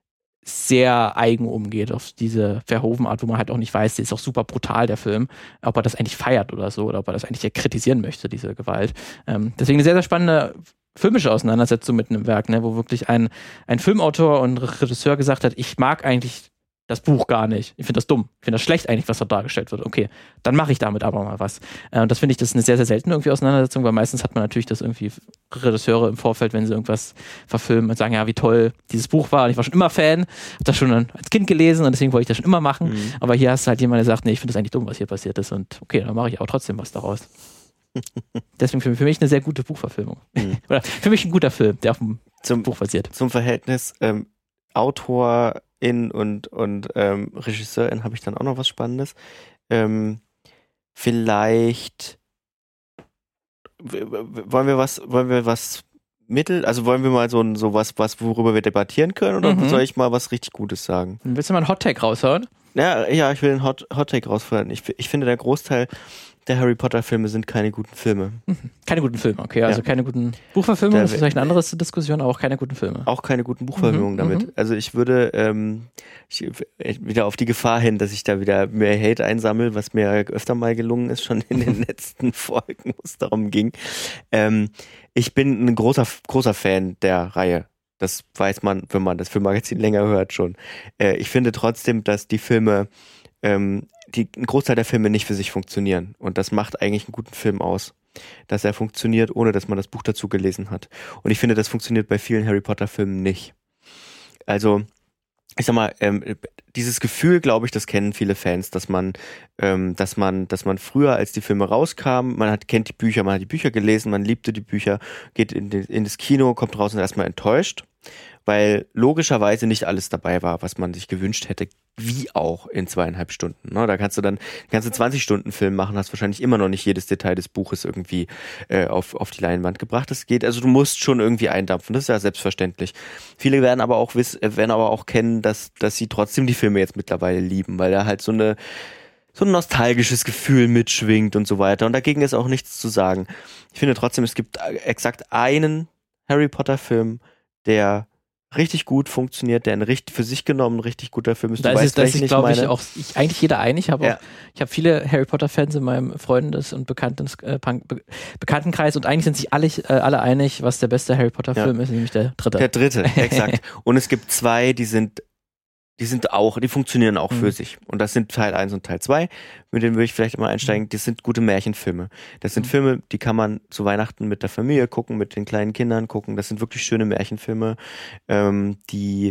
sehr eigen umgeht auf diese Verhoeven-Art, wo man halt auch nicht weiß, der ist auch super brutal, der Film, ob er das eigentlich feiert oder so, oder ob er das eigentlich kritisieren möchte, diese Gewalt. Ähm, deswegen eine sehr, sehr spannende filmische Auseinandersetzung mit einem Werk, ne, wo wirklich ein, ein Filmautor und Regisseur gesagt hat, ich mag eigentlich das Buch gar nicht. Ich finde das dumm. Ich finde das schlecht eigentlich, was da dargestellt wird. Okay, dann mache ich damit aber mal was. Äh, und das finde ich, das ist eine sehr, sehr seltene irgendwie Auseinandersetzung, weil meistens hat man natürlich das irgendwie Regisseure im Vorfeld, wenn sie irgendwas verfilmen und sagen, ja, wie toll dieses Buch war. Und ich war schon immer Fan, habe das schon als Kind gelesen und deswegen wollte ich das schon immer machen. Mhm. Aber hier hast du halt jemand, der sagt, nee, ich finde das eigentlich dumm, was hier passiert ist. Und okay, dann mache ich auch trotzdem was daraus. Deswegen für, für mich eine sehr gute Buchverfilmung. Mhm. Oder für mich ein guter Film, der auf dem zum, Buch basiert. Zum Verhältnis ähm, Autor in und, und ähm, Regisseurin habe ich dann auch noch was Spannendes. Ähm, vielleicht w- w- wollen wir was, wollen wir was mittel, also wollen wir mal so, ein, so was, was, worüber wir debattieren können, oder mhm. soll ich mal was richtig Gutes sagen? Willst du mal einen Hot-Take raushauen? Ja, ja, ich will einen Hot, Hot-Take raushauen. Ich, ich finde, der Großteil der Harry Potter-Filme sind keine guten Filme. Keine guten Filme, okay. Also ja. keine guten Buchverfilmungen, das ist vielleicht eine andere Diskussion, aber auch keine guten Filme. Auch keine guten Buchverfilmungen mhm, damit. Mhm. Also ich würde ähm, ich, wieder auf die Gefahr hin, dass ich da wieder mehr Hate einsammle, was mir öfter mal gelungen ist, schon in den letzten Folgen, wo es darum ging. Ähm, ich bin ein großer, großer Fan der Reihe. Das weiß man, wenn man das Filmmagazin länger hört schon. Äh, ich finde trotzdem, dass die Filme ähm, die, ein Großteil der Filme nicht für sich funktionieren. Und das macht eigentlich einen guten Film aus. Dass er funktioniert, ohne dass man das Buch dazu gelesen hat. Und ich finde, das funktioniert bei vielen Harry Potter Filmen nicht. Also, ich sag mal, ähm, dieses Gefühl, glaube ich, das kennen viele Fans, dass man, ähm, dass man, dass man früher, als die Filme rauskamen, man hat, kennt die Bücher, man hat die Bücher gelesen, man liebte die Bücher, geht in, den, in das Kino, kommt raus und ist erstmal enttäuscht, weil logischerweise nicht alles dabei war, was man sich gewünscht hätte, wie auch in zweieinhalb Stunden. Ne? Da kannst du dann kannst du zwanzig Stunden Film machen, hast wahrscheinlich immer noch nicht jedes Detail des Buches irgendwie äh, auf auf die Leinwand gebracht. Das geht, also du musst schon irgendwie eindampfen. Das ist ja selbstverständlich. Viele werden aber auch wissen, werden aber auch kennen, dass dass sie trotzdem die Filme jetzt mittlerweile lieben, weil da halt so eine so ein nostalgisches Gefühl mitschwingt und so weiter. Und dagegen ist auch nichts zu sagen. Ich finde trotzdem, es gibt exakt einen Harry Potter Film, der richtig gut funktioniert, der ein richtig, für sich genommen ein richtig guter Film ist. Da du ist, weißt, das ist, glaube ich, meine. auch ich, eigentlich jeder einig. Ich habe ja. ich hab viele Harry Potter-Fans in meinem Freundes- und Bekannten, äh, Be- Bekanntenkreis und eigentlich sind sich alle, äh, alle einig, was der beste Harry Potter-Film ja. ist, nämlich der dritte. Der dritte, exakt. Und es gibt zwei, die sind Die sind auch, die funktionieren auch mhm. für sich. Und das sind Teil eins und Teil zwei. Mit denen würde ich vielleicht mal einsteigen. Das sind gute Märchenfilme. Das sind mhm. Filme, die kann man zu Weihnachten mit der Familie gucken, mit den kleinen Kindern gucken. Das sind wirklich schöne Märchenfilme, ähm, die,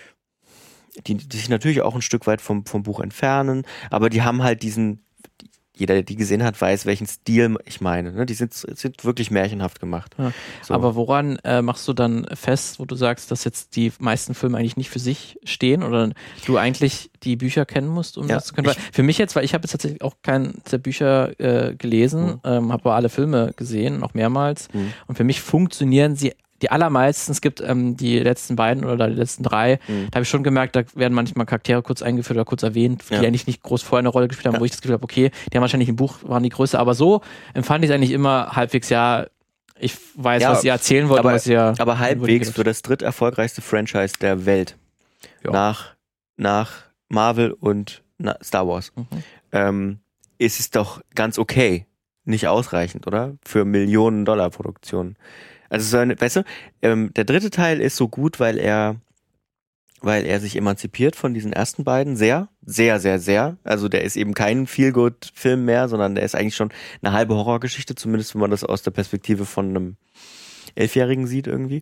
die, die sich natürlich auch ein Stück weit vom, vom Buch entfernen. Aber die haben halt diesen, jeder, der die gesehen hat, weiß, welchen Stil ich meine. Ne? Die sind, sind wirklich märchenhaft gemacht. Ja. So. Aber woran äh, machst du dann fest, wo du sagst, dass jetzt die meisten Filme eigentlich nicht für sich stehen oder du eigentlich die Bücher kennen musst, um ja, das zu können? Weil für mich jetzt, weil ich habe jetzt tatsächlich auch keinen der Bücher äh, gelesen, mhm. ähm, habe aber alle Filme gesehen, noch mehrmals. Mhm. Und für mich funktionieren sie die allermeisten, es gibt ähm, die letzten beiden oder die letzten drei, mhm. da habe ich schon gemerkt, da werden manchmal Charaktere kurz eingeführt oder kurz erwähnt, die ja. eigentlich nicht groß vorher eine Rolle gespielt haben, ja. wo ich das Gefühl habe, okay, die haben wahrscheinlich im Buch, waren die größer, aber so empfand ich es eigentlich immer halbwegs, ja, ich weiß, ja, was ihr erzählen wollt. Aber, was ihr aber halbwegs für das dritterfolgreichste Franchise der Welt. Ja. Nach, nach Marvel und na, Star Wars. Mhm. Ähm, ist es doch ganz okay. Nicht ausreichend, oder? Für Millionen-Dollar-Produktionen. Also so eine, weißt du, ähm, der dritte Teil ist so gut, weil er, weil er sich emanzipiert von diesen ersten beiden sehr, sehr, sehr, sehr. Also der ist eben kein Feel-Good-Film mehr, sondern der ist eigentlich schon eine halbe Horrorgeschichte, zumindest wenn man das aus der Perspektive von einem Elfjährigen sieht irgendwie.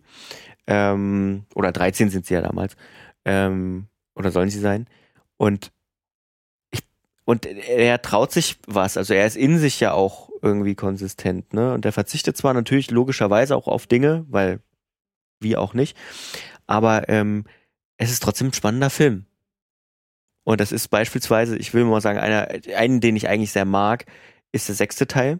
Ähm, oder dreizehn sind sie ja damals. Ähm, oder sollen sie sein? Und ich, und er traut sich was, also er ist in sich ja auch irgendwie konsistent, ne? Und er verzichtet zwar natürlich logischerweise auch auf Dinge, weil wie auch nicht, aber ähm, es ist trotzdem ein spannender Film. Und das ist beispielsweise, ich will mal sagen, einer, einen, den ich eigentlich sehr mag, ist der sechste Teil,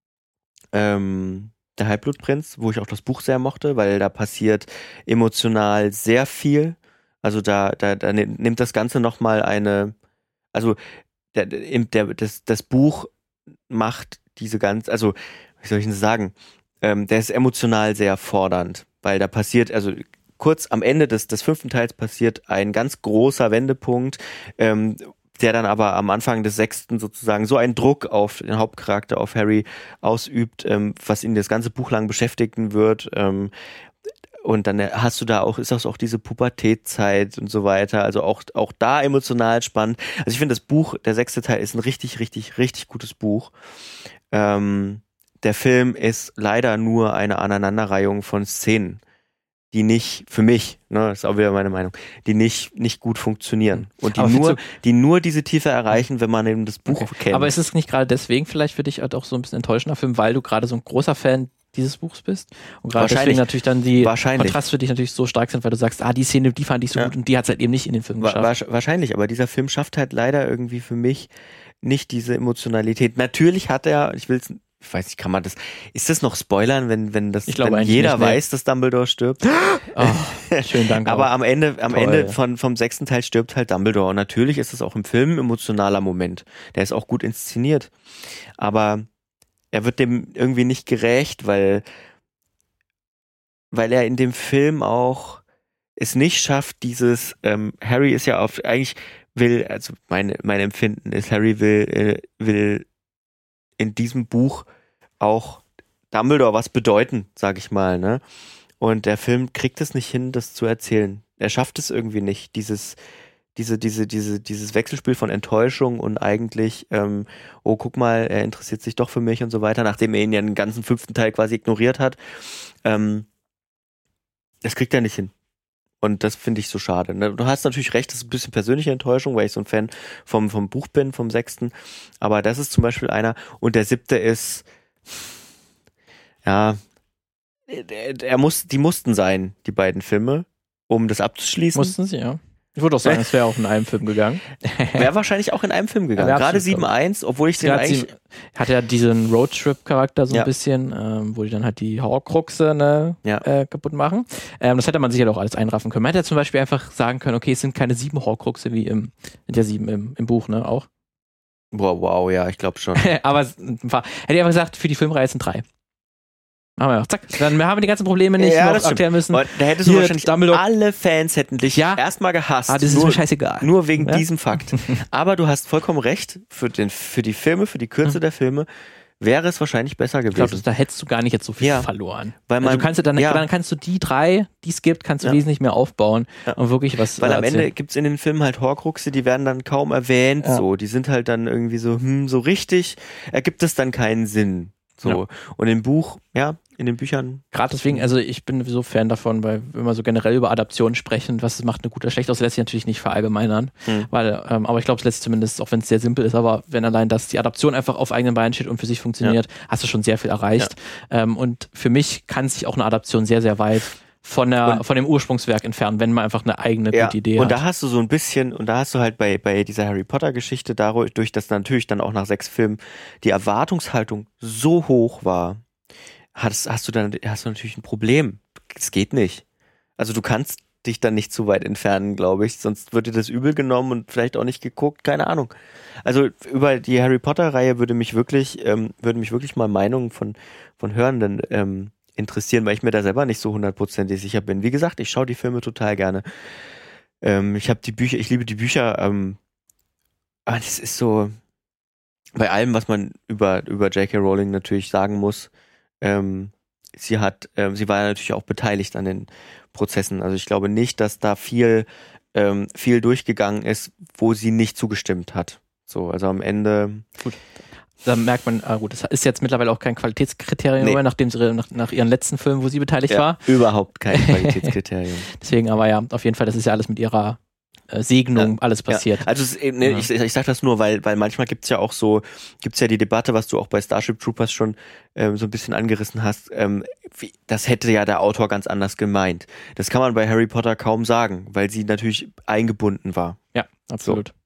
ähm, der Halbblutprinz, wo ich auch das Buch sehr mochte, weil da passiert emotional sehr viel. Also da, da, da nimmt das Ganze nochmal eine, also der, der, das, das Buch macht diese ganz, also wie soll ich denn sagen, ähm, der ist emotional sehr fordernd, weil da passiert, also kurz am Ende des, des fünften Teils passiert ein ganz großer Wendepunkt, ähm, der dann aber am Anfang des sechsten sozusagen so einen Druck auf den Hauptcharakter, auf Harry ausübt, ähm, was ihn das ganze Buch lang beschäftigen wird. Ähm, und dann hast du da auch, ist das auch diese Pubertätzeit und so weiter, also auch, auch da emotional spannend. Also ich finde, das Buch, der sechste Teil ist ein richtig, richtig, richtig gutes Buch. Ähm, der Film ist leider nur eine Aneinanderreihung von Szenen, die nicht, für mich, ne, das ist auch wieder meine Meinung, die nicht, nicht gut funktionieren. Und die nur, die nur diese Tiefe erreichen, wenn man eben das Buch okay. kennt. Aber ist es nicht gerade deswegen vielleicht für dich halt auch so ein bisschen enttäuschender Film, weil du gerade so ein großer Fan dieses Buchs bist? Und gerade deswegen natürlich dann die Kontraste für dich natürlich so stark sind, weil du sagst, ah, die Szene, die fand ich so ja. gut und die hat es halt eben nicht in den Film geschafft. Wa- wahrscheinlich, aber dieser Film schafft halt leider irgendwie für mich nicht diese Emotionalität. Natürlich hat er, ich will's, ich weiß nicht, kann man das, ist das noch Spoilern, wenn, wenn das, ich glaube, wenn jeder nicht, weiß, dass Dumbledore stirbt? Oh, schönen Dank. Aber auch. am Ende, am Toll. Ende von, vom sechsten Teil stirbt halt Dumbledore. Und natürlich ist es auch im Film ein emotionaler Moment. Der ist auch gut inszeniert. Aber er wird dem irgendwie nicht gerecht, weil, weil er in dem Film auch es nicht schafft, dieses, ähm, Harry ist ja auf, eigentlich will, also meine, mein Empfinden ist, Harry will, äh, will in diesem Buch auch Dumbledore was bedeuten, sag ich mal, ne? Und der Film kriegt es nicht hin, das zu erzählen. Er schafft es irgendwie nicht, dieses, diese, diese, diese, dieses Wechselspiel von Enttäuschung und eigentlich, ähm, oh, guck mal, er interessiert sich doch für mich und so weiter, nachdem er ihn ja den ganzen fünften Teil quasi ignoriert hat. Ähm, das kriegt er nicht hin. Und das finde ich so schade. Ne? Du hast natürlich recht, das ist ein bisschen persönliche Enttäuschung, weil ich so ein Fan vom, vom Buch bin, vom sechsten. Aber das ist zum Beispiel einer. Und der siebte ist, ja, er muss, die mussten sein, die beiden Filme, um das abzuschließen. Mussten sie, ja. Ich würde auch sagen, es wäre auch in einem Film gegangen. Wäre wahrscheinlich auch in einem Film gegangen. Ja, Gerade sieben eins, obwohl ich den eigentlich... Hat ja diesen Roadtrip-Charakter so ja. ein bisschen, ähm, wo die dann halt die Horcruxe ne, ja. äh, kaputt machen. Ähm, das hätte man sicher auch alles einraffen können. Man hätte ja zum Beispiel einfach sagen können, okay, es sind keine sieben Horcruxe wie im, sind ja sieben im, im Buch, ne, auch. Boah, wow, ja, ich glaube schon. Aber ein paar, hätte ich einfach gesagt, für die Filmreihe sind drei. Haben wir. Zack, dann haben wir die ganzen Probleme nicht ja, noch erklären müssen. Und da hättest du Hier, wahrscheinlich, Dumbledore. alle Fans hätten dich ja? erstmal gehasst. Ah, das ist nur, mir scheißegal. Nur wegen ja? diesem Fakt. Aber du hast vollkommen recht, für, den, für die Filme, für die Kürze mhm. der Filme, wäre es wahrscheinlich besser gewesen. Ich glaube, da hättest du gar nicht jetzt so viel ja. verloren. Weil man, also du kannst dann, ja. dann kannst du die drei, die es gibt, kannst du ja. wesentlich mehr aufbauen ja. und wirklich was Weil äh, am erzählen. Ende gibt's in den Filmen halt Horcruxe, die werden dann kaum erwähnt, ja. so. Die sind halt dann irgendwie so, hm, so richtig, ergibt es dann keinen Sinn. So. Ja. Und im Buch, ja, in den Büchern. Gerade deswegen, also ich bin so Fan davon, weil wenn wir so generell über Adaptionen sprechen, was macht eine gute oder schlecht aus, lässt sich natürlich nicht verallgemeinern. Hm. Weil, ähm, aber ich glaube, es lässt sich zumindest, auch wenn es sehr simpel ist, aber wenn allein das die Adaption einfach auf eigenen Beinen steht und für sich funktioniert, ja. hast du schon sehr viel erreicht. Ja. Ähm, und für mich kann sich auch eine Adaption sehr, sehr weit von der, und, von dem Ursprungswerk entfernen, wenn man einfach eine eigene ja, gute Idee und hat. Und da hast du so ein bisschen, und da hast du halt bei, bei dieser Harry Potter Geschichte dadurch, dass natürlich dann auch nach sechs Filmen die Erwartungshaltung so hoch war, hast, hast du dann, hast du natürlich ein Problem. Es geht nicht. Also du kannst dich dann nicht zu weit entfernen, glaube ich, sonst wird dir das übel genommen und vielleicht auch nicht geguckt, keine Ahnung. Also über die Harry Potter Reihe würde mich wirklich, ähm, würde mich wirklich mal Meinungen von, von Hörenden, ähm, interessieren, weil ich mir da selber nicht so hundertprozentig sicher bin. Wie gesagt, ich schaue die Filme total gerne. Ähm, ich habe die Bücher, ich liebe die Bücher, ähm, aber das ist so, bei allem, was man über, über J K Rowling natürlich sagen muss, ähm, sie hat, ähm, sie war ja natürlich auch beteiligt an den Prozessen. Also ich glaube nicht, dass da viel, ähm, viel durchgegangen ist, wo sie nicht zugestimmt hat. So, also am Ende. Gut. Da merkt man, ah gut, das ist jetzt mittlerweile auch kein Qualitätskriterium nee. mehr, nachdem sie nach, nach ihren letzten Filmen, wo sie beteiligt ja, war. Überhaupt kein Qualitätskriterium. Deswegen aber ja, auf jeden Fall, das ist ja alles mit ihrer äh, Segnung, ja, alles passiert. Ja. Also es, ne, ja. ich, ich sag das nur, weil, weil manchmal gibt's ja auch so, gibt's ja die Debatte, was du auch bei Starship Troopers schon ähm, so ein bisschen angerissen hast, ähm, wie, das hätte ja der Autor ganz anders gemeint. Das kann man bei Harry Potter kaum sagen, weil sie natürlich eingebunden war. Ja, absolut. So.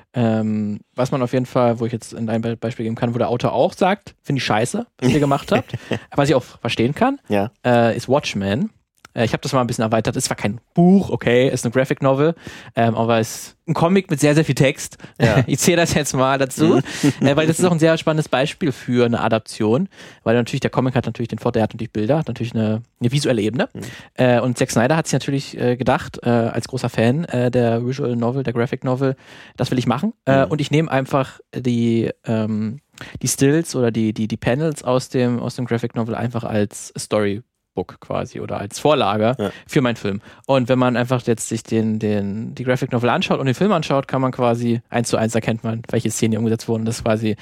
Ähm, was man auf jeden Fall, wo ich jetzt in ein Beispiel geben kann, wo der Autor auch sagt, finde ich scheiße, was ihr gemacht habt, was ich auch verstehen kann, ja. äh, ist Watchmen. Äh, ich habe das mal ein bisschen erweitert. Ist zwar kein Buch, okay, ist eine Graphic Novel, ähm, aber es ist ein Comic mit sehr, sehr viel Text. Ja. Ich zähle das jetzt mal dazu, äh, weil das ist auch ein sehr spannendes Beispiel für eine Adaption, weil natürlich der Comic hat natürlich den Vorteil, der hat natürlich Bilder, hat natürlich eine, eine visuelle Ebene. Mhm. Äh, und Zack Snyder hat sich natürlich äh, gedacht, äh, als großer Fan äh, der Visual Novel, der Graphic Novel, das will ich machen. Mhm. Äh, und ich nehme einfach die ähm, die Stills oder die die die Panels aus dem aus dem Graphic Novel einfach als Story Book quasi oder als Vorlage ja. für meinen Film. Und wenn man einfach jetzt sich den, den, die Graphic Novel anschaut und den Film anschaut, kann man quasi eins zu eins erkennt man, welche Szene umgesetzt wurden. Das ist quasi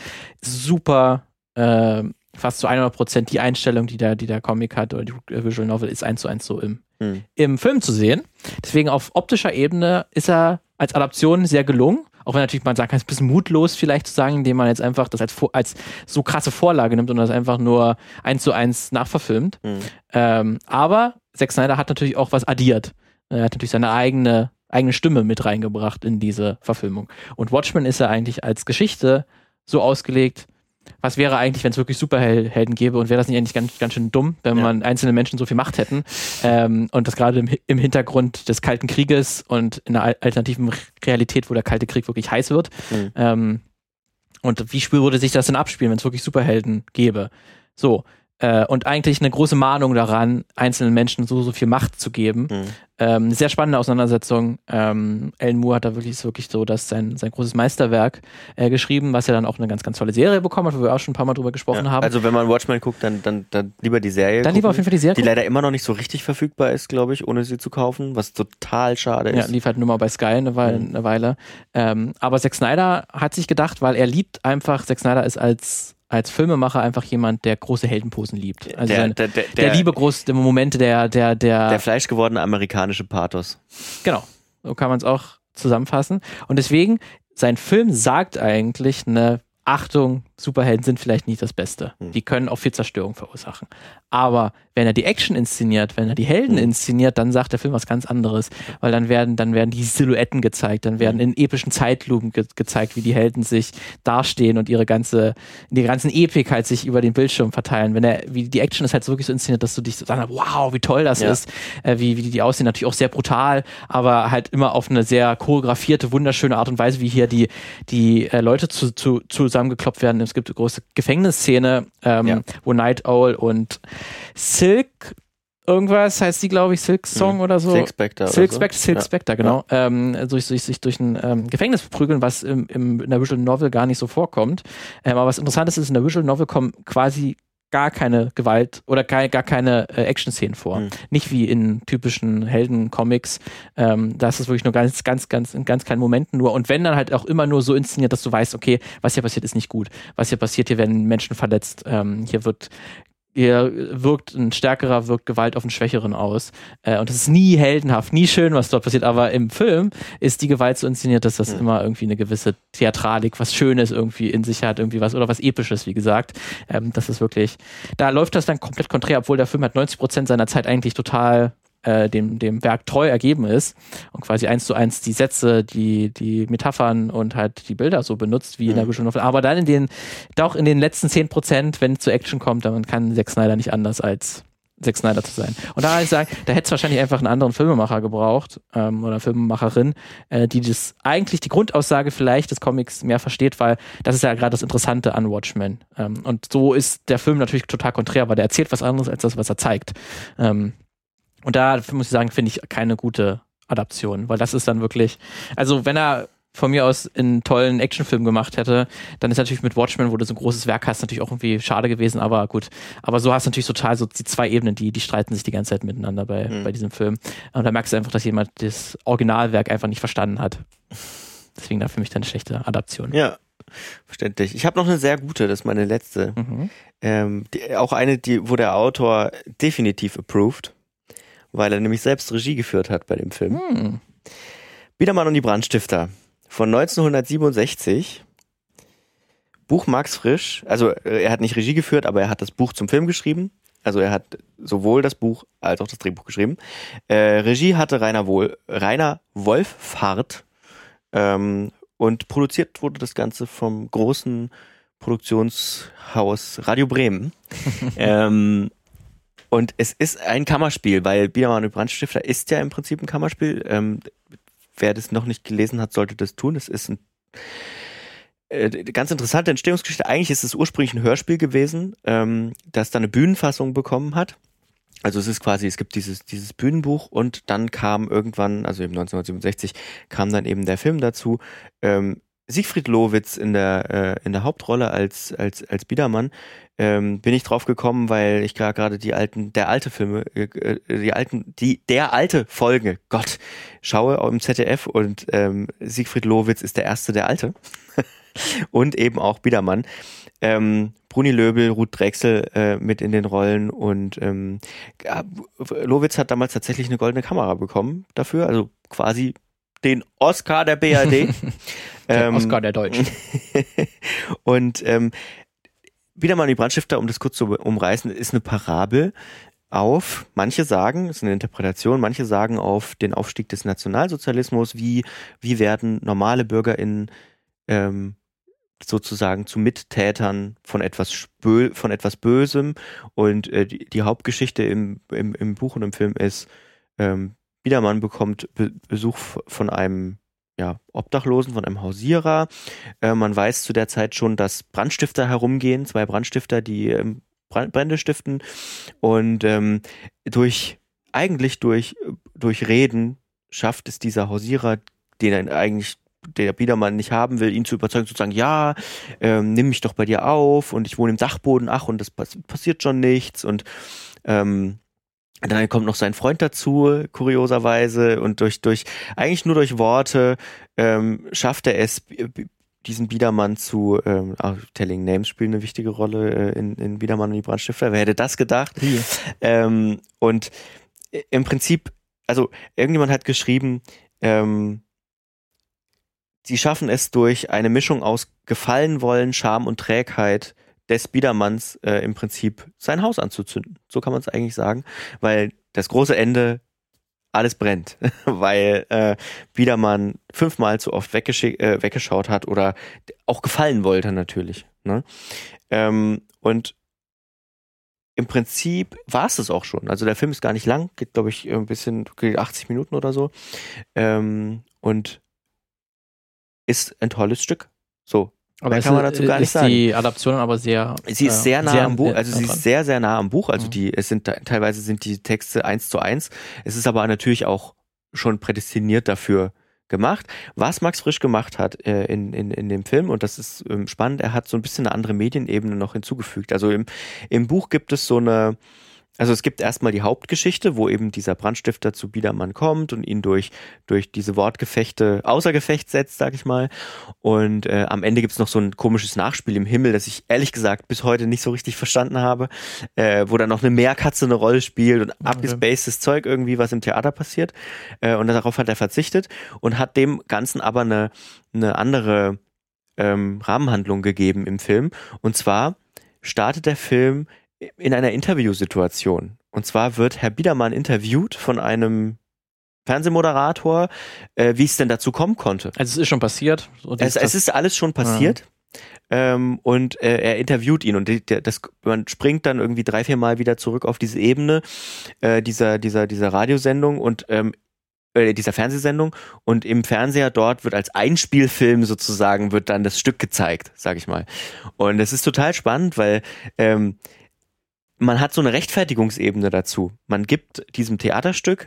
super, äh, fast zu hundert Prozent die Einstellung, die der, die der Comic hat oder die Visual Novel ist eins zu eins so im, hm. im Film zu sehen. Deswegen auf optischer Ebene ist er als Adaption sehr gelungen. Auch wenn natürlich man sagen kann, es ist ein bisschen mutlos vielleicht zu sagen, indem man jetzt einfach das als, als so krasse Vorlage nimmt und das einfach nur eins zu eins nachverfilmt. Mhm. Ähm, aber Zack Snyder hat natürlich auch was addiert. Er hat natürlich seine eigene, eigene Stimme mit reingebracht in diese Verfilmung. Und Watchmen ist ja eigentlich als Geschichte so ausgelegt, was wäre eigentlich, wenn es wirklich Superhelden gäbe und wäre das nicht eigentlich ganz, ganz schön dumm, wenn ja. man einzelne Menschen so viel Macht hätten ähm, und das gerade im, im Hintergrund des Kalten Krieges und in einer alternativen Realität, wo der Kalte Krieg wirklich heiß wird. Mhm. Ähm, und wie würde sich das denn abspielen, wenn es wirklich Superhelden gäbe? So. Äh, und eigentlich eine große Mahnung daran, einzelnen Menschen so, so viel Macht zu geben. Mhm. Ähm, eine sehr spannende Auseinandersetzung. Ähm, Alan Moore hat da wirklich, ist wirklich so, dass sein, sein großes Meisterwerk äh, geschrieben, was ja dann auch eine ganz, ganz tolle Serie bekommen hat, wo wir auch schon ein paar Mal drüber gesprochen ja, haben. Also wenn man Watchmen guckt, dann, dann, dann lieber die Serie Dann gucken, lieber auf jeden Fall die Serie die gucken. leider immer noch nicht so richtig verfügbar ist, glaube ich, ohne sie zu kaufen, was total schade ist. Ja, lief halt nur mal bei Sky eine Weile. Mhm. Eine Weile. Ähm, aber Zack Snyder hat sich gedacht, weil er liebt einfach, Zack Snyder ist als als Filmemacher einfach jemand, der große Heldenposen liebt. Also der, seine, der, der, der, der Liebe groß, der Momente, der, der, der. Der fleischgewordene amerikanische Pathos. Genau. So kann man es auch zusammenfassen. Und deswegen, sein Film sagt eigentlich eine Achtung, Superhelden sind vielleicht nicht das Beste. Hm. Die können auch viel Zerstörung verursachen. Aber wenn er die Action inszeniert, wenn er die Helden hm. inszeniert, dann sagt der Film was ganz anderes. Weil dann werden, dann werden die Silhouetten gezeigt, dann werden in epischen Zeitlupen ge- gezeigt, wie die Helden sich dastehen und ihre ganze, die ganzen Epik halt sich über den Bildschirm verteilen. Wenn er, wie die Action ist halt so wirklich so inszeniert, dass du dich so sagst, wow, wie toll das ja. ist, äh, wie, wie die aussehen, natürlich auch sehr brutal, aber halt immer auf eine sehr choreografierte, wunderschöne Art und Weise, wie hier die, die äh, Leute zu, zu, zusammengekloppt werden, es gibt eine große Gefängnisszene, ähm, ja. wo Night Owl und Silk irgendwas heißt die, glaube ich, Silk Song mhm. oder so. Silk Spectre. Silk Spectre, so. Silk ja. Spectre, genau. Ja. Ähm, durch, durch, sich durch ein ähm, Gefängnis prügeln, was im, im, in der Visual Novel gar nicht so vorkommt. Ähm, aber was interessant ist, ist, in der Visual Novel kommen quasi gar keine Gewalt oder gar, gar keine äh, Action-Szenen vor. Mhm. Nicht wie in typischen Helden-Comics. Ähm, da ist es wirklich nur ganz, ganz, ganz, in ganz kleinen Momenten nur. Und wenn dann halt auch immer nur so inszeniert, dass du weißt, okay, was hier passiert, ist nicht gut. Was hier passiert, hier werden Menschen verletzt. Ähm, hier wird Hier wirkt ein Stärkerer, wirkt Gewalt auf einen Schwächeren aus. Äh, und das ist nie heldenhaft, nie schön, was dort passiert. Aber im Film ist die Gewalt so inszeniert, dass das mhm. immer irgendwie eine gewisse Theatralik, was Schönes irgendwie in sich hat, irgendwie was, oder was Episches, wie gesagt. Ähm, das ist wirklich, da läuft das dann komplett konträr, obwohl der Film halt neunzig Prozent seiner Zeit eigentlich total äh, dem, dem Werk treu ergeben ist und quasi eins zu eins die Sätze, die, die Metaphern und halt die Bilder so benutzt wie mhm. in der Visual Novel. Aber dann in den, doch in den letzten zehn Prozent, wenn es zur Action kommt, dann kann Zack Snyder nicht anders als Zack Snyder zu sein. Und da würde ich sagen, da hätte es wahrscheinlich einfach einen anderen Filmemacher gebraucht ähm, oder Filmemacherin, äh, die das eigentlich die Grundaussage vielleicht des Comics mehr versteht, weil das ist ja gerade das Interessante an Watchmen. Ähm, und so ist der Film natürlich total konträr, weil der erzählt was anderes als das, was er zeigt. Ähm, Und da muss ich sagen, finde ich keine gute Adaption, weil das ist dann wirklich, also wenn er von mir aus einen tollen Actionfilm gemacht hätte, dann ist natürlich mit Watchmen, wo du so ein großes Werk hast, natürlich auch irgendwie schade gewesen, aber gut. Aber so hast du natürlich total so die zwei Ebenen, die, die streiten sich die ganze Zeit miteinander bei, mhm. bei diesem Film. Und da merkst du einfach, dass jemand das Originalwerk einfach nicht verstanden hat. Deswegen da für mich dann eine schlechte Adaption. Ja, verständlich. Ich habe noch eine sehr gute, das ist meine letzte. Mhm. Ähm, die, auch eine, die, wo der Autor definitiv approved, weil er nämlich selbst Regie geführt hat bei dem Film. Hm. Biedermann und die Brandstifter von neunzehnhundertsiebenundsechzig. Buch Max Frisch. Also er hat nicht Regie geführt, aber er hat das Buch zum Film geschrieben. Also er hat sowohl das Buch als auch das Drehbuch geschrieben. Äh, Regie hatte Rainer, Wohl, Rainer Wolffahrt. Ähm, und produziert wurde das Ganze vom großen Produktionshaus Radio Bremen. ähm, Und es ist ein Kammerspiel, weil Biedermann und Brandstifter ist ja im Prinzip ein Kammerspiel. Ähm, wer das noch nicht gelesen hat, sollte das tun. Es ist ein äh, ganz interessante Entstehungsgeschichte. Eigentlich ist es ursprünglich ein Hörspiel gewesen, ähm, das dann eine Bühnenfassung bekommen hat. Also es ist quasi, es gibt dieses dieses Bühnenbuch und dann kam irgendwann, also eben neunzehnhundertsiebenundsechzig, kam dann eben der Film dazu. Ähm, Siegfried Lowitz in der äh, in der Hauptrolle als als als Biedermann. Ähm, bin ich drauf gekommen, weil ich gerade die alten der alte Filme äh, die alten die der alte Folge Gott schaue im Z D F und ähm, Siegfried Lowitz ist der erste der alte und eben auch Biedermann. Ähm, Bruni Löbel, Ruth Drexel äh, mit in den Rollen und ähm, Lowitz hat damals tatsächlich eine goldene Kamera bekommen dafür, also quasi den Oscar der B R D. Der ähm, Oscar der Deutschen. Und ähm, Biedermann und die Brandstifter, um das kurz zu umreißen, ist eine Parabel auf, manche sagen, ist eine Interpretation, manche sagen auf den Aufstieg des Nationalsozialismus, wie, wie werden normale BürgerInnen ähm, sozusagen zu Mittätern von etwas Spö- von etwas Bösem und äh, die, die Hauptgeschichte im, im, im Buch und im Film ist, ähm, Biedermann bekommt Be- Besuch von einem ja, Obdachlosen, von einem Hausierer. Äh, man weiß zu der Zeit schon, dass Brandstifter herumgehen, zwei Brandstifter, die ähm, Brände stiften und ähm, durch eigentlich durch durch Reden schafft es dieser Hausierer, den er eigentlich der Biedermann nicht haben will, ihn zu überzeugen, zu sagen, ja, ähm, nimm mich doch bei dir auf und ich wohne im Dachboden, ach und das pass- passiert schon nichts und ähm, dann kommt noch sein Freund dazu, kurioserweise, und durch, durch, eigentlich nur durch Worte, ähm, schafft er es, diesen Biedermann zu, ähm, auch Telling Names spielen eine wichtige Rolle äh, in, in Biedermann und die Brandstifter. Wer hätte das gedacht? Ja. Ähm, und im Prinzip, also irgendjemand hat geschrieben, ähm, sie schaffen es durch eine Mischung aus Gefallen wollen, Scham und Trägheit des Biedermanns äh, im Prinzip sein Haus anzuzünden. So kann man es eigentlich sagen, weil das große Ende, alles brennt, weil äh, Biedermann fünfmal zu oft weggesch- äh, weggeschaut hat oder auch gefallen wollte natürlich. Ne? Ähm, und im Prinzip war es das auch schon. Also der Film ist gar nicht lang, geht glaube ich ein bisschen, geht achtzig Minuten oder so ähm, und ist ein tolles Stück. So. Aber kann man dazu gar nicht ist sagen. Die Adaption aber sehr. Sie ist sehr äh, nah sehr, am Buch, äh, also sie dran. ist sehr, sehr nah am Buch. Also Mhm. die, es sind teilweise sind die Texte eins zu eins. Es ist aber natürlich auch schon prädestiniert dafür gemacht. Was Max Frisch gemacht hat äh, in, in, in dem Film, und das ist ähm, spannend, er hat so ein bisschen eine andere Medienebene noch hinzugefügt. Also im, im Buch gibt es so eine, also es gibt erstmal die Hauptgeschichte, wo eben dieser Brandstifter zu Biedermann kommt und ihn durch, durch diese Wortgefechte außer Gefecht setzt, sag ich mal. Und äh, am Ende gibt's noch so ein komisches Nachspiel im Himmel, das ich ehrlich gesagt bis heute nicht so richtig verstanden habe, äh, wo dann noch eine Meerkatze eine Rolle spielt und Okay. abgespacedes Zeug irgendwie, was im Theater passiert. Äh, und darauf hat er verzichtet und hat dem Ganzen aber eine, eine andere ähm, Rahmenhandlung gegeben im Film. Und zwar startet der Film in einer Interviewsituation. Und zwar wird Herr Biedermann interviewt von einem Fernsehmoderator, äh, wie es denn dazu kommen konnte. Also es ist schon passiert. So Es, es ist alles schon passiert. Ja. Ähm, und äh, er interviewt ihn und die, der, das, man springt dann irgendwie drei, vier Mal wieder zurück auf diese Ebene äh, dieser, dieser, dieser Radiosendung und ähm, äh, dieser Fernsehsendung, und im Fernseher dort wird als Einspielfilm sozusagen wird dann das Stück gezeigt, sag ich mal. Und es ist total spannend, weil ähm, man hat so eine Rechtfertigungsebene dazu. Man gibt diesem Theaterstück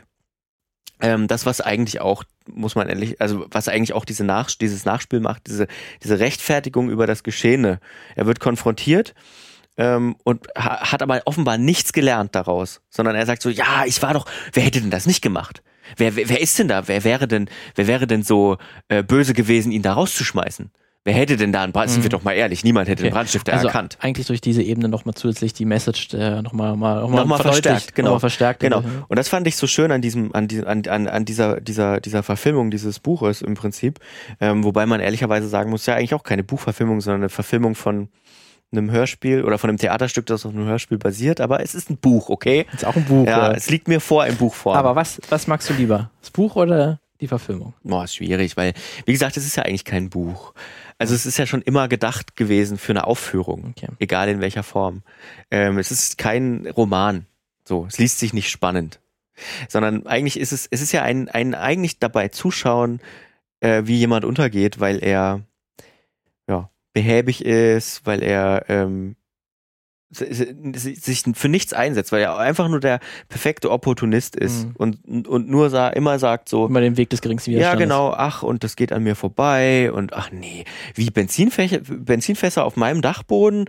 ähm, das, was eigentlich auch, muss man ehrlich, also was eigentlich auch diese Nach, dieses Nachspiel macht, diese, diese Rechtfertigung über das Geschehene. Er wird konfrontiert ähm, und ha, hat aber offenbar nichts gelernt daraus, sondern er sagt so, ja, ich war doch, wer hätte denn das nicht gemacht? Wer, wer, wer ist denn da? Wer wäre denn, wer wäre denn so äh, böse gewesen, ihn da rauszuschmeißen? Wer hätte denn da einen Brand? Sind wir doch mal ehrlich, niemand hätte Okay. den Brandstifter also erkannt. Eigentlich durch diese Ebene nochmal zusätzlich die Message äh, nochmal mal, noch mal Nochmal verstärkt, genau. Nochmal verstärkt. Genau. Und das fand ich so schön an diesem, an, die, an, an, an dieser, dieser, dieser Verfilmung dieses Buches im Prinzip. Ähm, wobei man ehrlicherweise sagen muss, ja eigentlich auch keine Buchverfilmung, sondern eine Verfilmung von einem Hörspiel oder von einem Theaterstück, das auf einem Hörspiel basiert. Aber es ist ein Buch, okay? Ist auch ein Buch. Ja, oder? es liegt mir vor in Buchform. Aber was, was magst du lieber? Das Buch oder die Verfilmung? Boah, ist schwierig, weil, wie gesagt, es ist ja eigentlich kein Buch. Also es ist ja schon immer gedacht gewesen für eine Aufführung, Okay. egal in welcher Form. Ähm, es ist kein Roman, so, es liest sich nicht spannend, sondern eigentlich ist es, es ist ja ein, ein eigentlich dabei zuschauen, äh, wie jemand untergeht, weil er ja behäbig ist, weil er ähm, sich für nichts einsetzt, weil er einfach nur der perfekte Opportunist ist Mhm. und, und nur sa- immer sagt so, Immer den Weg des geringsten ja, Widerstandes. genau, ach, und das geht an mir vorbei und ach nee, wie Benzinfächer, Benzinfässer auf meinem Dachboden?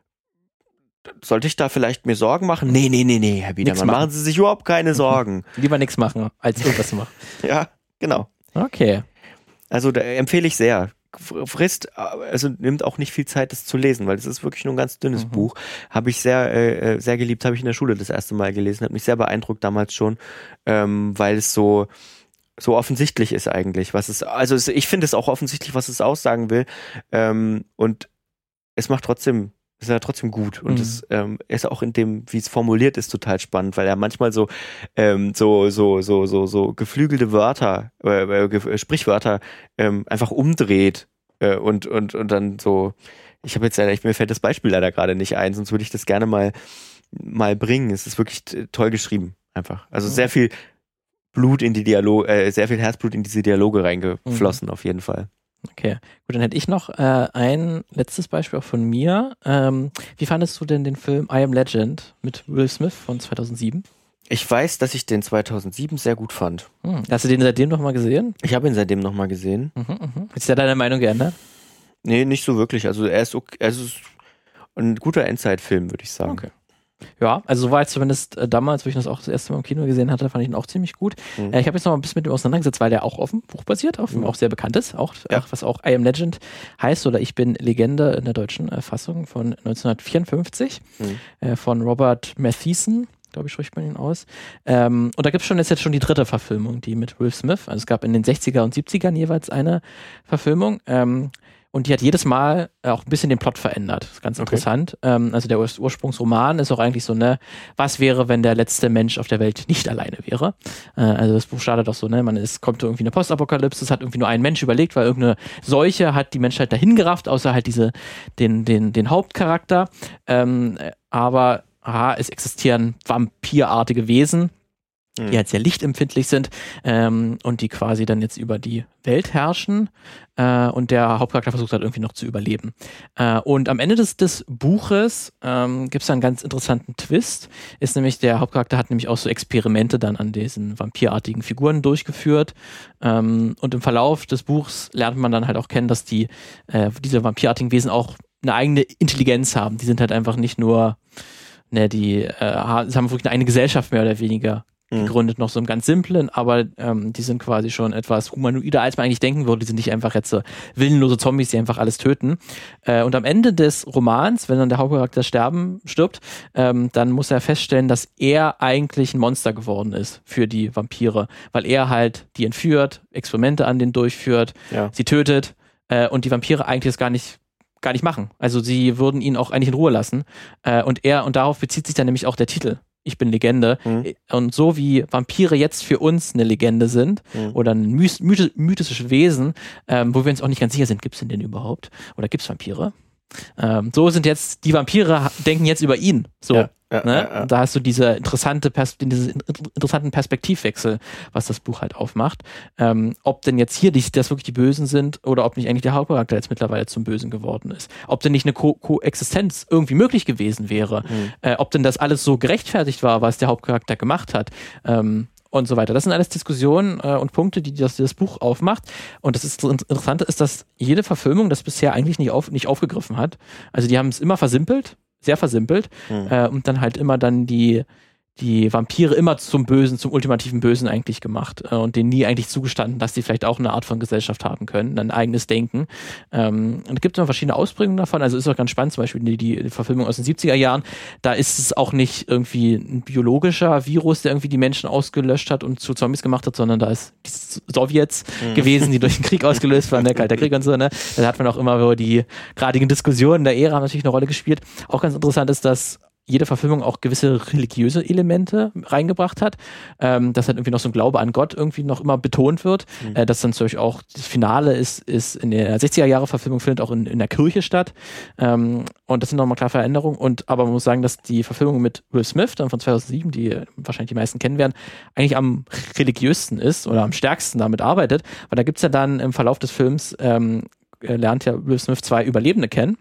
Sollte ich da vielleicht mir Sorgen machen? Nee, nee, nee, nee, Herr Biedermann, machen. machen Sie sich überhaupt keine Sorgen. Lieber nichts machen, als irgendwas zu machen. Ja, genau. Okay. Also da empfehle ich sehr. Frisst, also nimmt auch nicht viel Zeit, das zu lesen, weil das ist wirklich nur ein ganz dünnes Mhm. Buch. Habe ich sehr, äh, sehr geliebt, habe ich in der Schule das erste Mal gelesen, hat mich sehr beeindruckt damals schon, ähm, weil es so so offensichtlich ist eigentlich, was es, also es, ich finde es auch offensichtlich, was es aussagen will, ähm, und es macht trotzdem, ist ja trotzdem gut und Mhm. es ähm, ist auch in dem, wie es formuliert ist, total spannend, weil er manchmal so ähm, so so so so so geflügelte Wörter, äh, äh, Sprichwörter ähm, einfach umdreht äh, und und und dann so, ich habe jetzt leider, ich, mir fällt das Beispiel leider gerade nicht ein, sonst würde ich das gerne mal mal bringen. Es ist wirklich t- toll geschrieben, einfach. Also sehr viel Blut in die Dialoge, äh, sehr viel Herzblut in diese Dialoge reingeflossen, auf jeden Fall. Okay, gut, dann hätte ich noch äh, ein letztes Beispiel auch von mir. Ähm, wie fandest du denn den Film I Am Legend mit Will Smith von zweitausendsieben? Ich weiß, dass ich den zweitausendsieben sehr gut fand. Hm. Hast du den seitdem noch mal gesehen? Ich habe ihn seitdem nochmal gesehen. Mhm, mhm. Hat sich da deine Meinung geändert? Nee, nicht so wirklich. Also er ist, okay, er ist ein guter Endzeit-Film, würde ich sagen. Okay. Ja, also so war es zumindest äh, damals, wo ich das auch das erste Mal im Kino gesehen hatte, fand ich ihn auch ziemlich gut. Mhm. Äh, ich habe jetzt noch mal ein bisschen mit ihm auseinandergesetzt, weil der auch auf dem Buch basiert, auf dem Mhm. auch sehr bekannt ist, auch, Ja. auch, was auch I Am Legend heißt oder Ich bin Legende in der deutschen äh, Fassung von neunzehnhundertvierundfünfzig Mhm. äh, von Robert Mathieson, glaube ich, spricht man ihn aus. Ähm, und da gibt es schon, ist jetzt schon die dritte Verfilmung, die mit Will Smith. Also es gab in den sechziger und siebzigern jeweils eine Verfilmung. Ähm, und die hat jedes Mal auch ein bisschen den Plot verändert. Das ist ganz Okay. interessant. Ähm, also der Ur- Ursprungsroman ist auch eigentlich so, ne, was wäre, wenn der letzte Mensch auf der Welt nicht alleine wäre? Äh, also das Buch startet auch so, ne, man ist, kommt irgendwie eine Postapokalypse, es hat irgendwie nur ein Mensch überlegt, weil irgendeine Seuche hat die Menschheit dahin gerafft, außer halt diese, den, den, den Hauptcharakter. Ähm, aber aha, es existieren vampirartige Wesen. die halt sehr lichtempfindlich sind ähm, und die quasi dann jetzt über die Welt herrschen äh, und der Hauptcharakter versucht halt irgendwie noch zu überleben. Äh, und am Ende des, des Buches ähm, gibt es einen ganz interessanten Twist, ist nämlich, der Hauptcharakter hat nämlich auch so Experimente dann an diesen vampirartigen Figuren durchgeführt ähm, und im Verlauf des Buchs lernt man dann halt auch kennen, dass die äh, diese vampirartigen Wesen auch eine eigene Intelligenz haben. Die sind halt einfach nicht nur, ne, die äh, haben wirklich eine eigene Gesellschaft mehr oder weniger gegründet, noch so im ganz simplen, aber ähm, die sind quasi schon etwas humanoider, als man eigentlich denken würde. Die sind nicht einfach jetzt so willenlose Zombies, die einfach alles töten. Äh, und am Ende des Romans, wenn dann der Hauptcharakter sterben, stirbt, ähm, dann muss er feststellen, dass er eigentlich ein Monster geworden ist für die Vampire, weil er halt die entführt, Experimente an denen durchführt, ja. sie tötet äh, und die Vampire eigentlich das gar nicht gar nicht machen. Also sie würden ihn auch eigentlich in Ruhe lassen. Äh, und er, und darauf bezieht sich dann nämlich auch der Titel. Ich bin Legende. Mhm. Und so wie Vampire jetzt für uns eine Legende sind mhm. oder ein myth- myth- mythisches Wesen, ähm, wo wir uns auch nicht ganz sicher sind, gibt es denn, denn überhaupt? Oder gibt es Vampire? Ähm, so sind jetzt, die Vampire denken jetzt über ihn. So. Ja, ja, ne? ja, ja. Da hast du diese interessante Pers- diesen interessanten Perspektivwechsel, was das Buch halt aufmacht. Ähm, ob denn jetzt hier die, das wirklich die Bösen sind oder ob nicht eigentlich der Hauptcharakter jetzt mittlerweile zum Bösen geworden ist. Ob denn nicht eine Ko- Koexistenz irgendwie möglich gewesen wäre. Mhm. Äh, ob denn das alles so gerechtfertigt war, was der Hauptcharakter gemacht hat. Ähm, und so weiter. Das sind alles Diskussionen äh, und Punkte, die das, die das Buch aufmacht. Und das ist, Interessante ist, dass jede Verfilmung das bisher eigentlich nicht, auf, nicht aufgegriffen hat. Also die haben es immer versimpelt, sehr versimpelt mhm. äh, und dann halt immer dann die die Vampire immer zum Bösen, zum ultimativen Bösen eigentlich gemacht äh, und denen nie eigentlich zugestanden, dass sie vielleicht auch eine Art von Gesellschaft haben können, ein eigenes Denken. Ähm, und es gibt noch verschiedene Ausprägungen davon, also ist auch ganz spannend, zum Beispiel die, die Verfilmung aus den siebziger Jahren, da ist es auch nicht irgendwie ein biologischer Virus, der irgendwie die Menschen ausgelöscht hat und zu Zombies gemacht hat, sondern da ist die Sowjets mhm. gewesen, die durch den Krieg ausgelöst waren, der Kalte Krieg und so, ne? Da hat man auch immer so die gradigen Diskussionen der Ära natürlich eine Rolle gespielt. Auch ganz interessant ist, dass jede Verfilmung auch gewisse religiöse Elemente reingebracht hat, ähm, dass halt irgendwie noch so ein Glaube an Gott irgendwie noch immer betont wird, mhm. äh, dass dann zum Beispiel auch das Finale ist, ist in der sechziger-Jahre-Verfilmung findet auch in, in der Kirche statt ähm, und das sind nochmal klare Veränderungen und aber man muss sagen, dass die Verfilmung mit Will Smith dann von zweitausendsieben, die wahrscheinlich die meisten kennen werden, eigentlich am religiösten ist oder am stärksten damit arbeitet, weil da gibt's ja dann im Verlauf des Films ähm, lernt ja Will Smith zwei Überlebende kennen,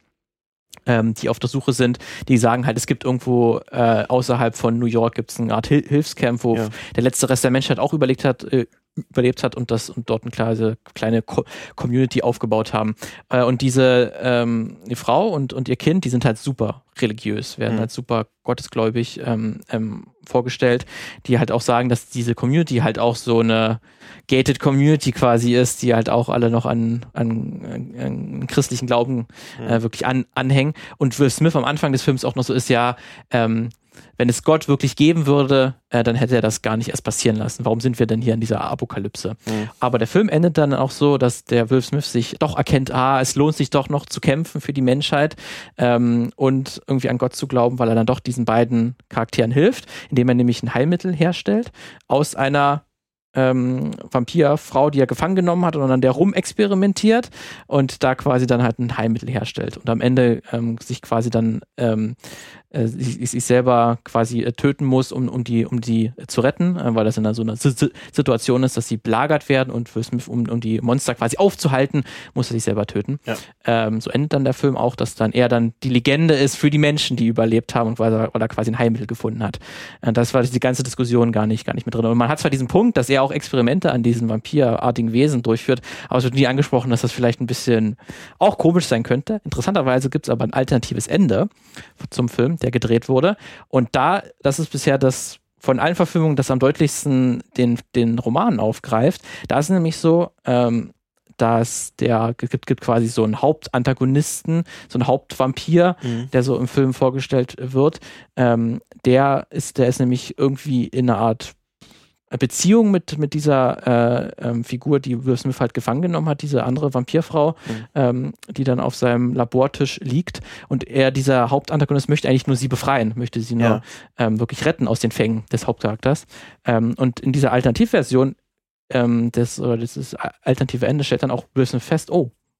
Ähm, die auf der Suche sind, die sagen halt, es gibt irgendwo äh, außerhalb von New York gibt es eine Art Hil- Hilfscamp, wo ja. der letzte Rest der Menschheit auch überlegt hat, äh, überlebt hat und das und dort eine kleine, kleine Co- Community aufgebaut haben. Äh, und diese ähm, die Frau und, und ihr Kind, die sind halt super religiös, werden mhm. halt super gottesgläubig ähm, ähm, vorgestellt, die halt auch sagen, dass diese Community halt auch so eine gated Community quasi ist, die halt auch alle noch an, an, an, an christlichen Glauben äh, mhm. wirklich an, anhängen. Und Will Smith am Anfang des Films auch noch so ist, ja, ähm, wenn es Gott wirklich geben würde, äh, dann hätte er das gar nicht erst passieren lassen. Warum sind wir denn hier in dieser Apokalypse? Mhm. Aber der Film endet dann auch so, dass der Will Smith sich doch erkennt, ah, es lohnt sich doch noch zu kämpfen für die Menschheit ähm, und irgendwie an Gott zu glauben, weil er dann doch diesen beiden Charakteren hilft, indem er nämlich ein Heilmittel herstellt aus einer Ähm, Vampirfrau, die er gefangen genommen hat und an der rumexperimentiert und da quasi dann halt ein Heilmittel herstellt und am Ende ähm, sich quasi dann ähm, äh, sich, sich selber quasi äh, töten muss, um, um die um die äh, zu retten, äh, weil das in so einer S- Situation ist, dass sie belagert werden und um, um die Monster quasi aufzuhalten, muss er sich selber töten. Ja. Ähm, so endet dann der Film auch, dass dann er dann die Legende ist für die Menschen, die überlebt haben und weil er, weil er quasi ein Heilmittel gefunden hat. Äh, das war die ganze Diskussion gar nicht, gar nicht mit drin. Und man hat zwar diesen Punkt, dass er auch Experimente an diesen vampirartigen Wesen durchführt, aber es wird nie angesprochen, dass das vielleicht ein bisschen auch komisch sein könnte. Interessanterweise gibt es aber ein alternatives Ende zum Film, der gedreht wurde. Und da, das ist bisher das von allen Verfilmungen, das am deutlichsten den, den Roman aufgreift. Da ist es nämlich so, ähm, dass der gibt, gibt quasi so einen Hauptantagonisten, so einen Hauptvampir, mhm. der so im Film vorgestellt wird. Ähm, der ist, der ist nämlich irgendwie in einer Art Beziehung mit, mit dieser äh, ähm, Figur, die Will Smith halt gefangen genommen hat, diese andere Vampirfrau, mhm. ähm, die dann auf seinem Labortisch liegt und er, dieser Hauptantagonist, möchte eigentlich nur sie befreien, möchte sie nur ja. ähm, wirklich retten aus den Fängen des Hauptcharakters. Ähm, und in dieser Alternativversion ähm, des, oder dieses alternative Ende stellt dann auch Will Smith fest, oh,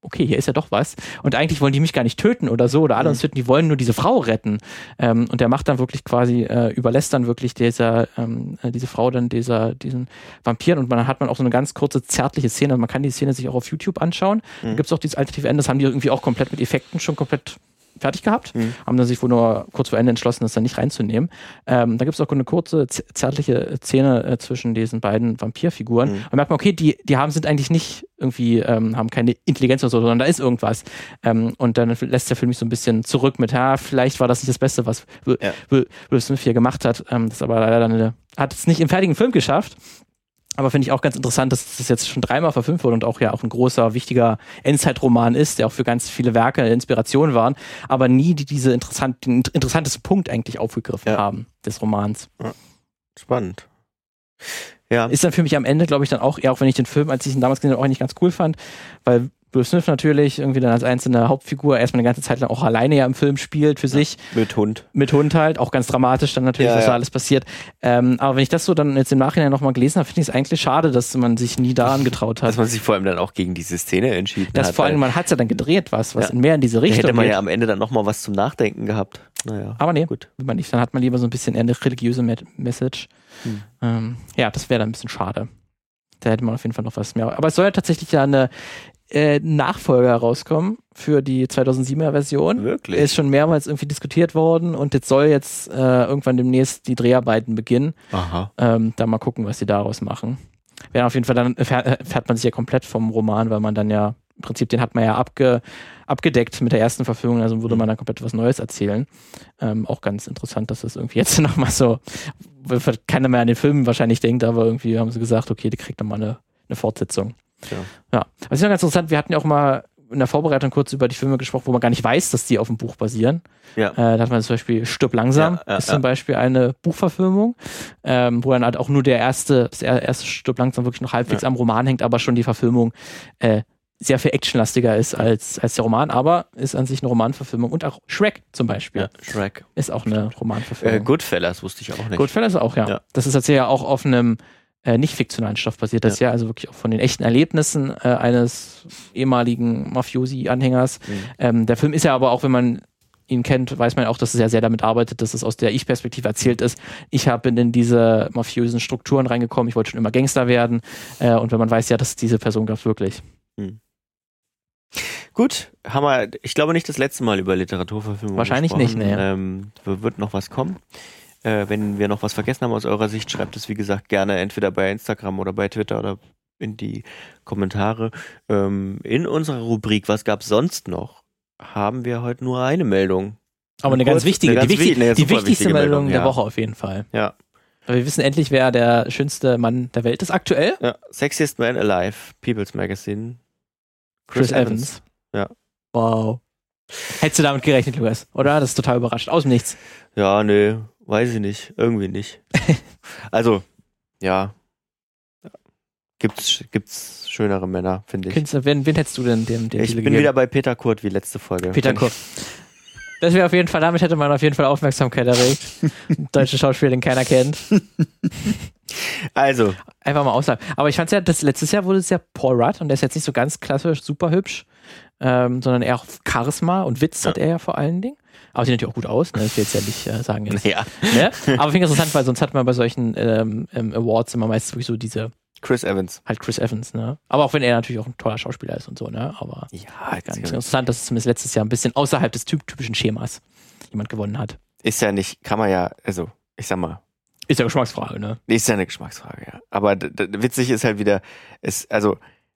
okay, hier ist ja doch was. Und eigentlich wollen die mich gar nicht töten oder so oder alle uns töten, die wollen nur diese Frau retten. Ähm, und der macht dann wirklich quasi, äh, überlässt dann wirklich dieser, ähm, diese Frau dann dieser, diesen Vampiren und dann hat man auch so eine ganz kurze, zärtliche Szene. Man kann die Szene sich auch auf YouTube anschauen. Mhm. Da gibt es auch dieses alternative Ende, das haben die irgendwie auch komplett mit Effekten schon komplett fertig gehabt, mhm. haben dann sich wohl nur kurz vor Ende entschlossen, das dann nicht reinzunehmen. Ähm, da gibt es auch eine kurze, zärtliche Szene äh, zwischen diesen beiden Vampirfiguren. Mhm. Da merkt man, okay, die, die haben, sind eigentlich nicht irgendwie, ähm, haben keine Intelligenz oder so, sondern da ist irgendwas. Ähm, und dann lässt der Film mich so ein bisschen zurück mit, ja, vielleicht war das nicht das Beste, was Will, ja. Will, Will Smith hier gemacht hat. Ähm, das aber leider dann eine, hat es nicht im fertigen Film geschafft. Aber finde ich auch ganz interessant, dass das jetzt schon dreimal verfilmt wurde und auch ja auch ein großer, wichtiger Endzeitroman ist, der auch für ganz viele Werke eine Inspiration waren, aber nie die, diese interessant, den interessantesten Punkt eigentlich aufgegriffen ja. haben des Romans. Ja. Spannend. Ja. Ist dann für mich am Ende, glaube ich, dann auch, ja, auch wenn ich den Film, als ich ihn damals gesehen habe, auch nicht ganz cool fand, weil Will Smith natürlich irgendwie dann als einzelne Hauptfigur erstmal eine ganze Zeit lang auch alleine ja im Film spielt für ja, sich. Mit Hund. Mit Hund halt, auch ganz dramatisch dann natürlich, ja, was ja. da alles passiert. Ähm, aber wenn ich das so dann jetzt im Nachhinein nochmal gelesen habe, finde ich es eigentlich schade, dass man sich nie daran getraut hat. Dass man sich vor allem dann auch gegen diese Szene entschieden das hat. Vor allem, man hat es ja dann gedreht, was, was ja. mehr in diese Richtung da hätte man geht. ja am Ende dann nochmal was zum Nachdenken gehabt. Naja, aber nee, gut. Will man nicht. Dann hat man lieber so ein bisschen eher eine religiöse Message. Hm. Ähm, ja, das wäre dann ein bisschen schade. Da hätte man auf jeden Fall noch was mehr. Aber es soll ja tatsächlich ja eine Äh, Nachfolger rauskommen für die zweitausendsiebener Version. Wirklich? Ist schon mehrmals irgendwie diskutiert worden und jetzt soll jetzt äh, irgendwann demnächst die Dreharbeiten beginnen. Aha. Ähm, dann mal gucken, was sie daraus machen. Ja, auf jeden Fall, dann fährt man sich ja komplett vom Roman, weil man dann ja, im Prinzip, den hat man ja abge, abgedeckt mit der ersten Verfilmung, also würde man dann komplett was Neues erzählen. Ähm, auch ganz interessant, dass das irgendwie jetzt nochmal so, keiner mehr an den Film wahrscheinlich denkt, aber irgendwie haben sie gesagt, okay, die kriegt nochmal eine, eine Fortsetzung. Ja. ja. Das ist ja ganz interessant, wir hatten ja auch mal in der Vorbereitung kurz über die Filme gesprochen, wo man gar nicht weiß, dass die auf dem Buch basieren. Ja. Äh, da hat man zum Beispiel Stirb langsam, ja, ja, ist ja. zum Beispiel eine Buchverfilmung, ähm, wo dann halt auch nur der erste, das erste Stirb langsam wirklich noch halbwegs ja. am Roman hängt, aber schon die Verfilmung äh, sehr viel actionlastiger ist als, als der Roman, aber ist an sich eine Romanverfilmung und auch Shrek zum Beispiel. Ja, Shrek. Ist auch eine Romanverfilmung. Äh, Goodfellas wusste ich auch nicht. Goodfellas auch, ja. ja. Das ist tatsächlich ja auch auf einem Äh, nicht fiktionalen Stoff basiert. Das ja. ja also wirklich auch von den echten Erlebnissen äh, eines ehemaligen Mafiosi-Anhängers. Mhm. Ähm, der Film ist ja aber auch, wenn man ihn kennt, weiß man auch, dass es ja sehr damit arbeitet, dass es aus der Ich-Perspektive erzählt ist. Ich habe in diese mafiösen Strukturen reingekommen, ich wollte schon immer Gangster werden äh, und wenn man weiß ja, dass diese Person gab es wirklich. Mhm. Gut, haben wir, ich glaube nicht das letzte Mal über Literaturverfilmung Wahrscheinlich gesprochen. nicht, nee. Ähm, wird noch was kommen. Äh, wenn wir noch was vergessen haben aus eurer Sicht, schreibt es wie gesagt gerne entweder bei Instagram oder bei Twitter oder in die Kommentare. Ähm, in unserer Rubrik Was gab's sonst noch? Haben wir heute nur eine Meldung. Aber eine, eine ganz wichtige, eine ganz die, wichtig, eine die wichtigste Meldung, Meldung der ja. Woche auf jeden Fall. Ja. Aber wir wissen endlich, wer der schönste Mann der Welt ist aktuell. Ja. Sexiest Man Alive, People's Magazine. Chris, Chris Evans. Evans. Ja. Wow. Hättest du damit gerechnet, Lukas? Oder? Das ist total überrascht. Aus dem Nichts. Ja, nee. Weiß ich nicht. Irgendwie nicht. Also, ja. Gibt's, gibt's schönere Männer, finde ich. Künstler, wen, wen hättest du denn dem, dem Ich bin gegeben? Wieder bei Peter Kurt wie letzte Folge. Peter Kurt. Das wäre auf jeden Fall, damit hätte man auf jeden Fall Aufmerksamkeit erregt. Deutsche Schauspieler, den keiner kennt. Also. Einfach mal aussagen. Aber ich fand's ja, das letztes Jahr wurde es ja Paul Rudd und der ist jetzt nicht so ganz klassisch super hübsch, ähm, sondern eher auch Charisma und Witz ja. hat er ja vor allen Dingen. Aber sieht natürlich auch gut aus, ne? Ich will jetzt ja nicht äh, sagen. Jetzt, ja. Ne? Aber finde ich interessant, weil sonst hat man bei solchen ähm, ähm, Awards immer meistens wirklich so diese Chris Evans. Halt Chris Evans, ne? Aber auch wenn er natürlich auch ein toller Schauspieler ist und so, ne? Aber ja, ganz interessant, dass es zumindest letztes Jahr ein bisschen außerhalb des typ- typischen Schemas jemand gewonnen hat. Ist ja nicht, kann man ja, also, ich sag mal. Ist ja Geschmacksfrage, ne? Ist ja eine Geschmacksfrage, ja. Aber d- d- witzig ist halt wieder, es, also,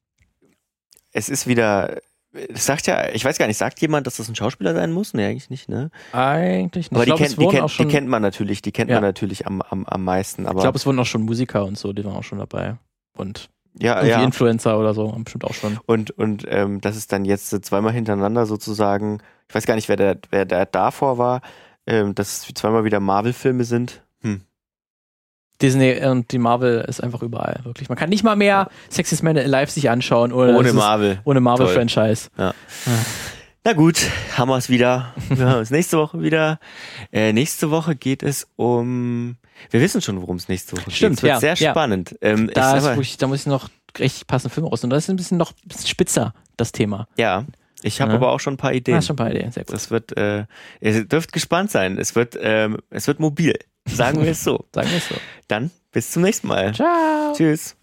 es ist wieder, es sagt ja, ich weiß gar nicht, sagt jemand, dass das ein Schauspieler sein muss? Nee, eigentlich nicht, ne? Eigentlich nicht. Aber ich die, glaub, kennt, die, kennt, schon, die kennt man natürlich, die kennt ja. man natürlich am, am, am meisten. Aber ich glaube, es wurden auch schon Musiker und so, die waren auch schon dabei. Und ja, irgendwie ja. Influencer oder so, haben bestimmt auch schon. Und, und ähm, das ist dann jetzt zweimal hintereinander sozusagen, ich weiß gar nicht, wer der, wer der davor war, ähm, dass es zweimal wieder Marvel-Filme sind. Hm. Disney und die Marvel ist einfach überall, wirklich. Man kann nicht mal mehr ja. Sexiest Man Alive sich anschauen. Oder ohne Marvel. Ohne Marvel-Franchise. Ja. Ja. Na gut, haben wir es wieder. Wir haben uns nächste Woche wieder. Äh, nächste Woche geht es um, wir wissen schon, worum es nächste Woche Stimmt, geht. Es wird ja, sehr ja. spannend. Ähm, da, ich ist, wo ich, da muss ich noch richtig passende Filme raus. Und das ist ein bisschen noch ein bisschen spitzer, das Thema. Ja, ich habe Ja. aber auch schon ein paar Ideen. Ah, schon ein paar Ideen, sehr gut. Das wird, äh, ihr dürft gespannt sein. Es wird, ähm, es wird mobil. Sagen wir es so. Sagen wir es so. Dann bis zum nächsten Mal. Ciao. Tschüss.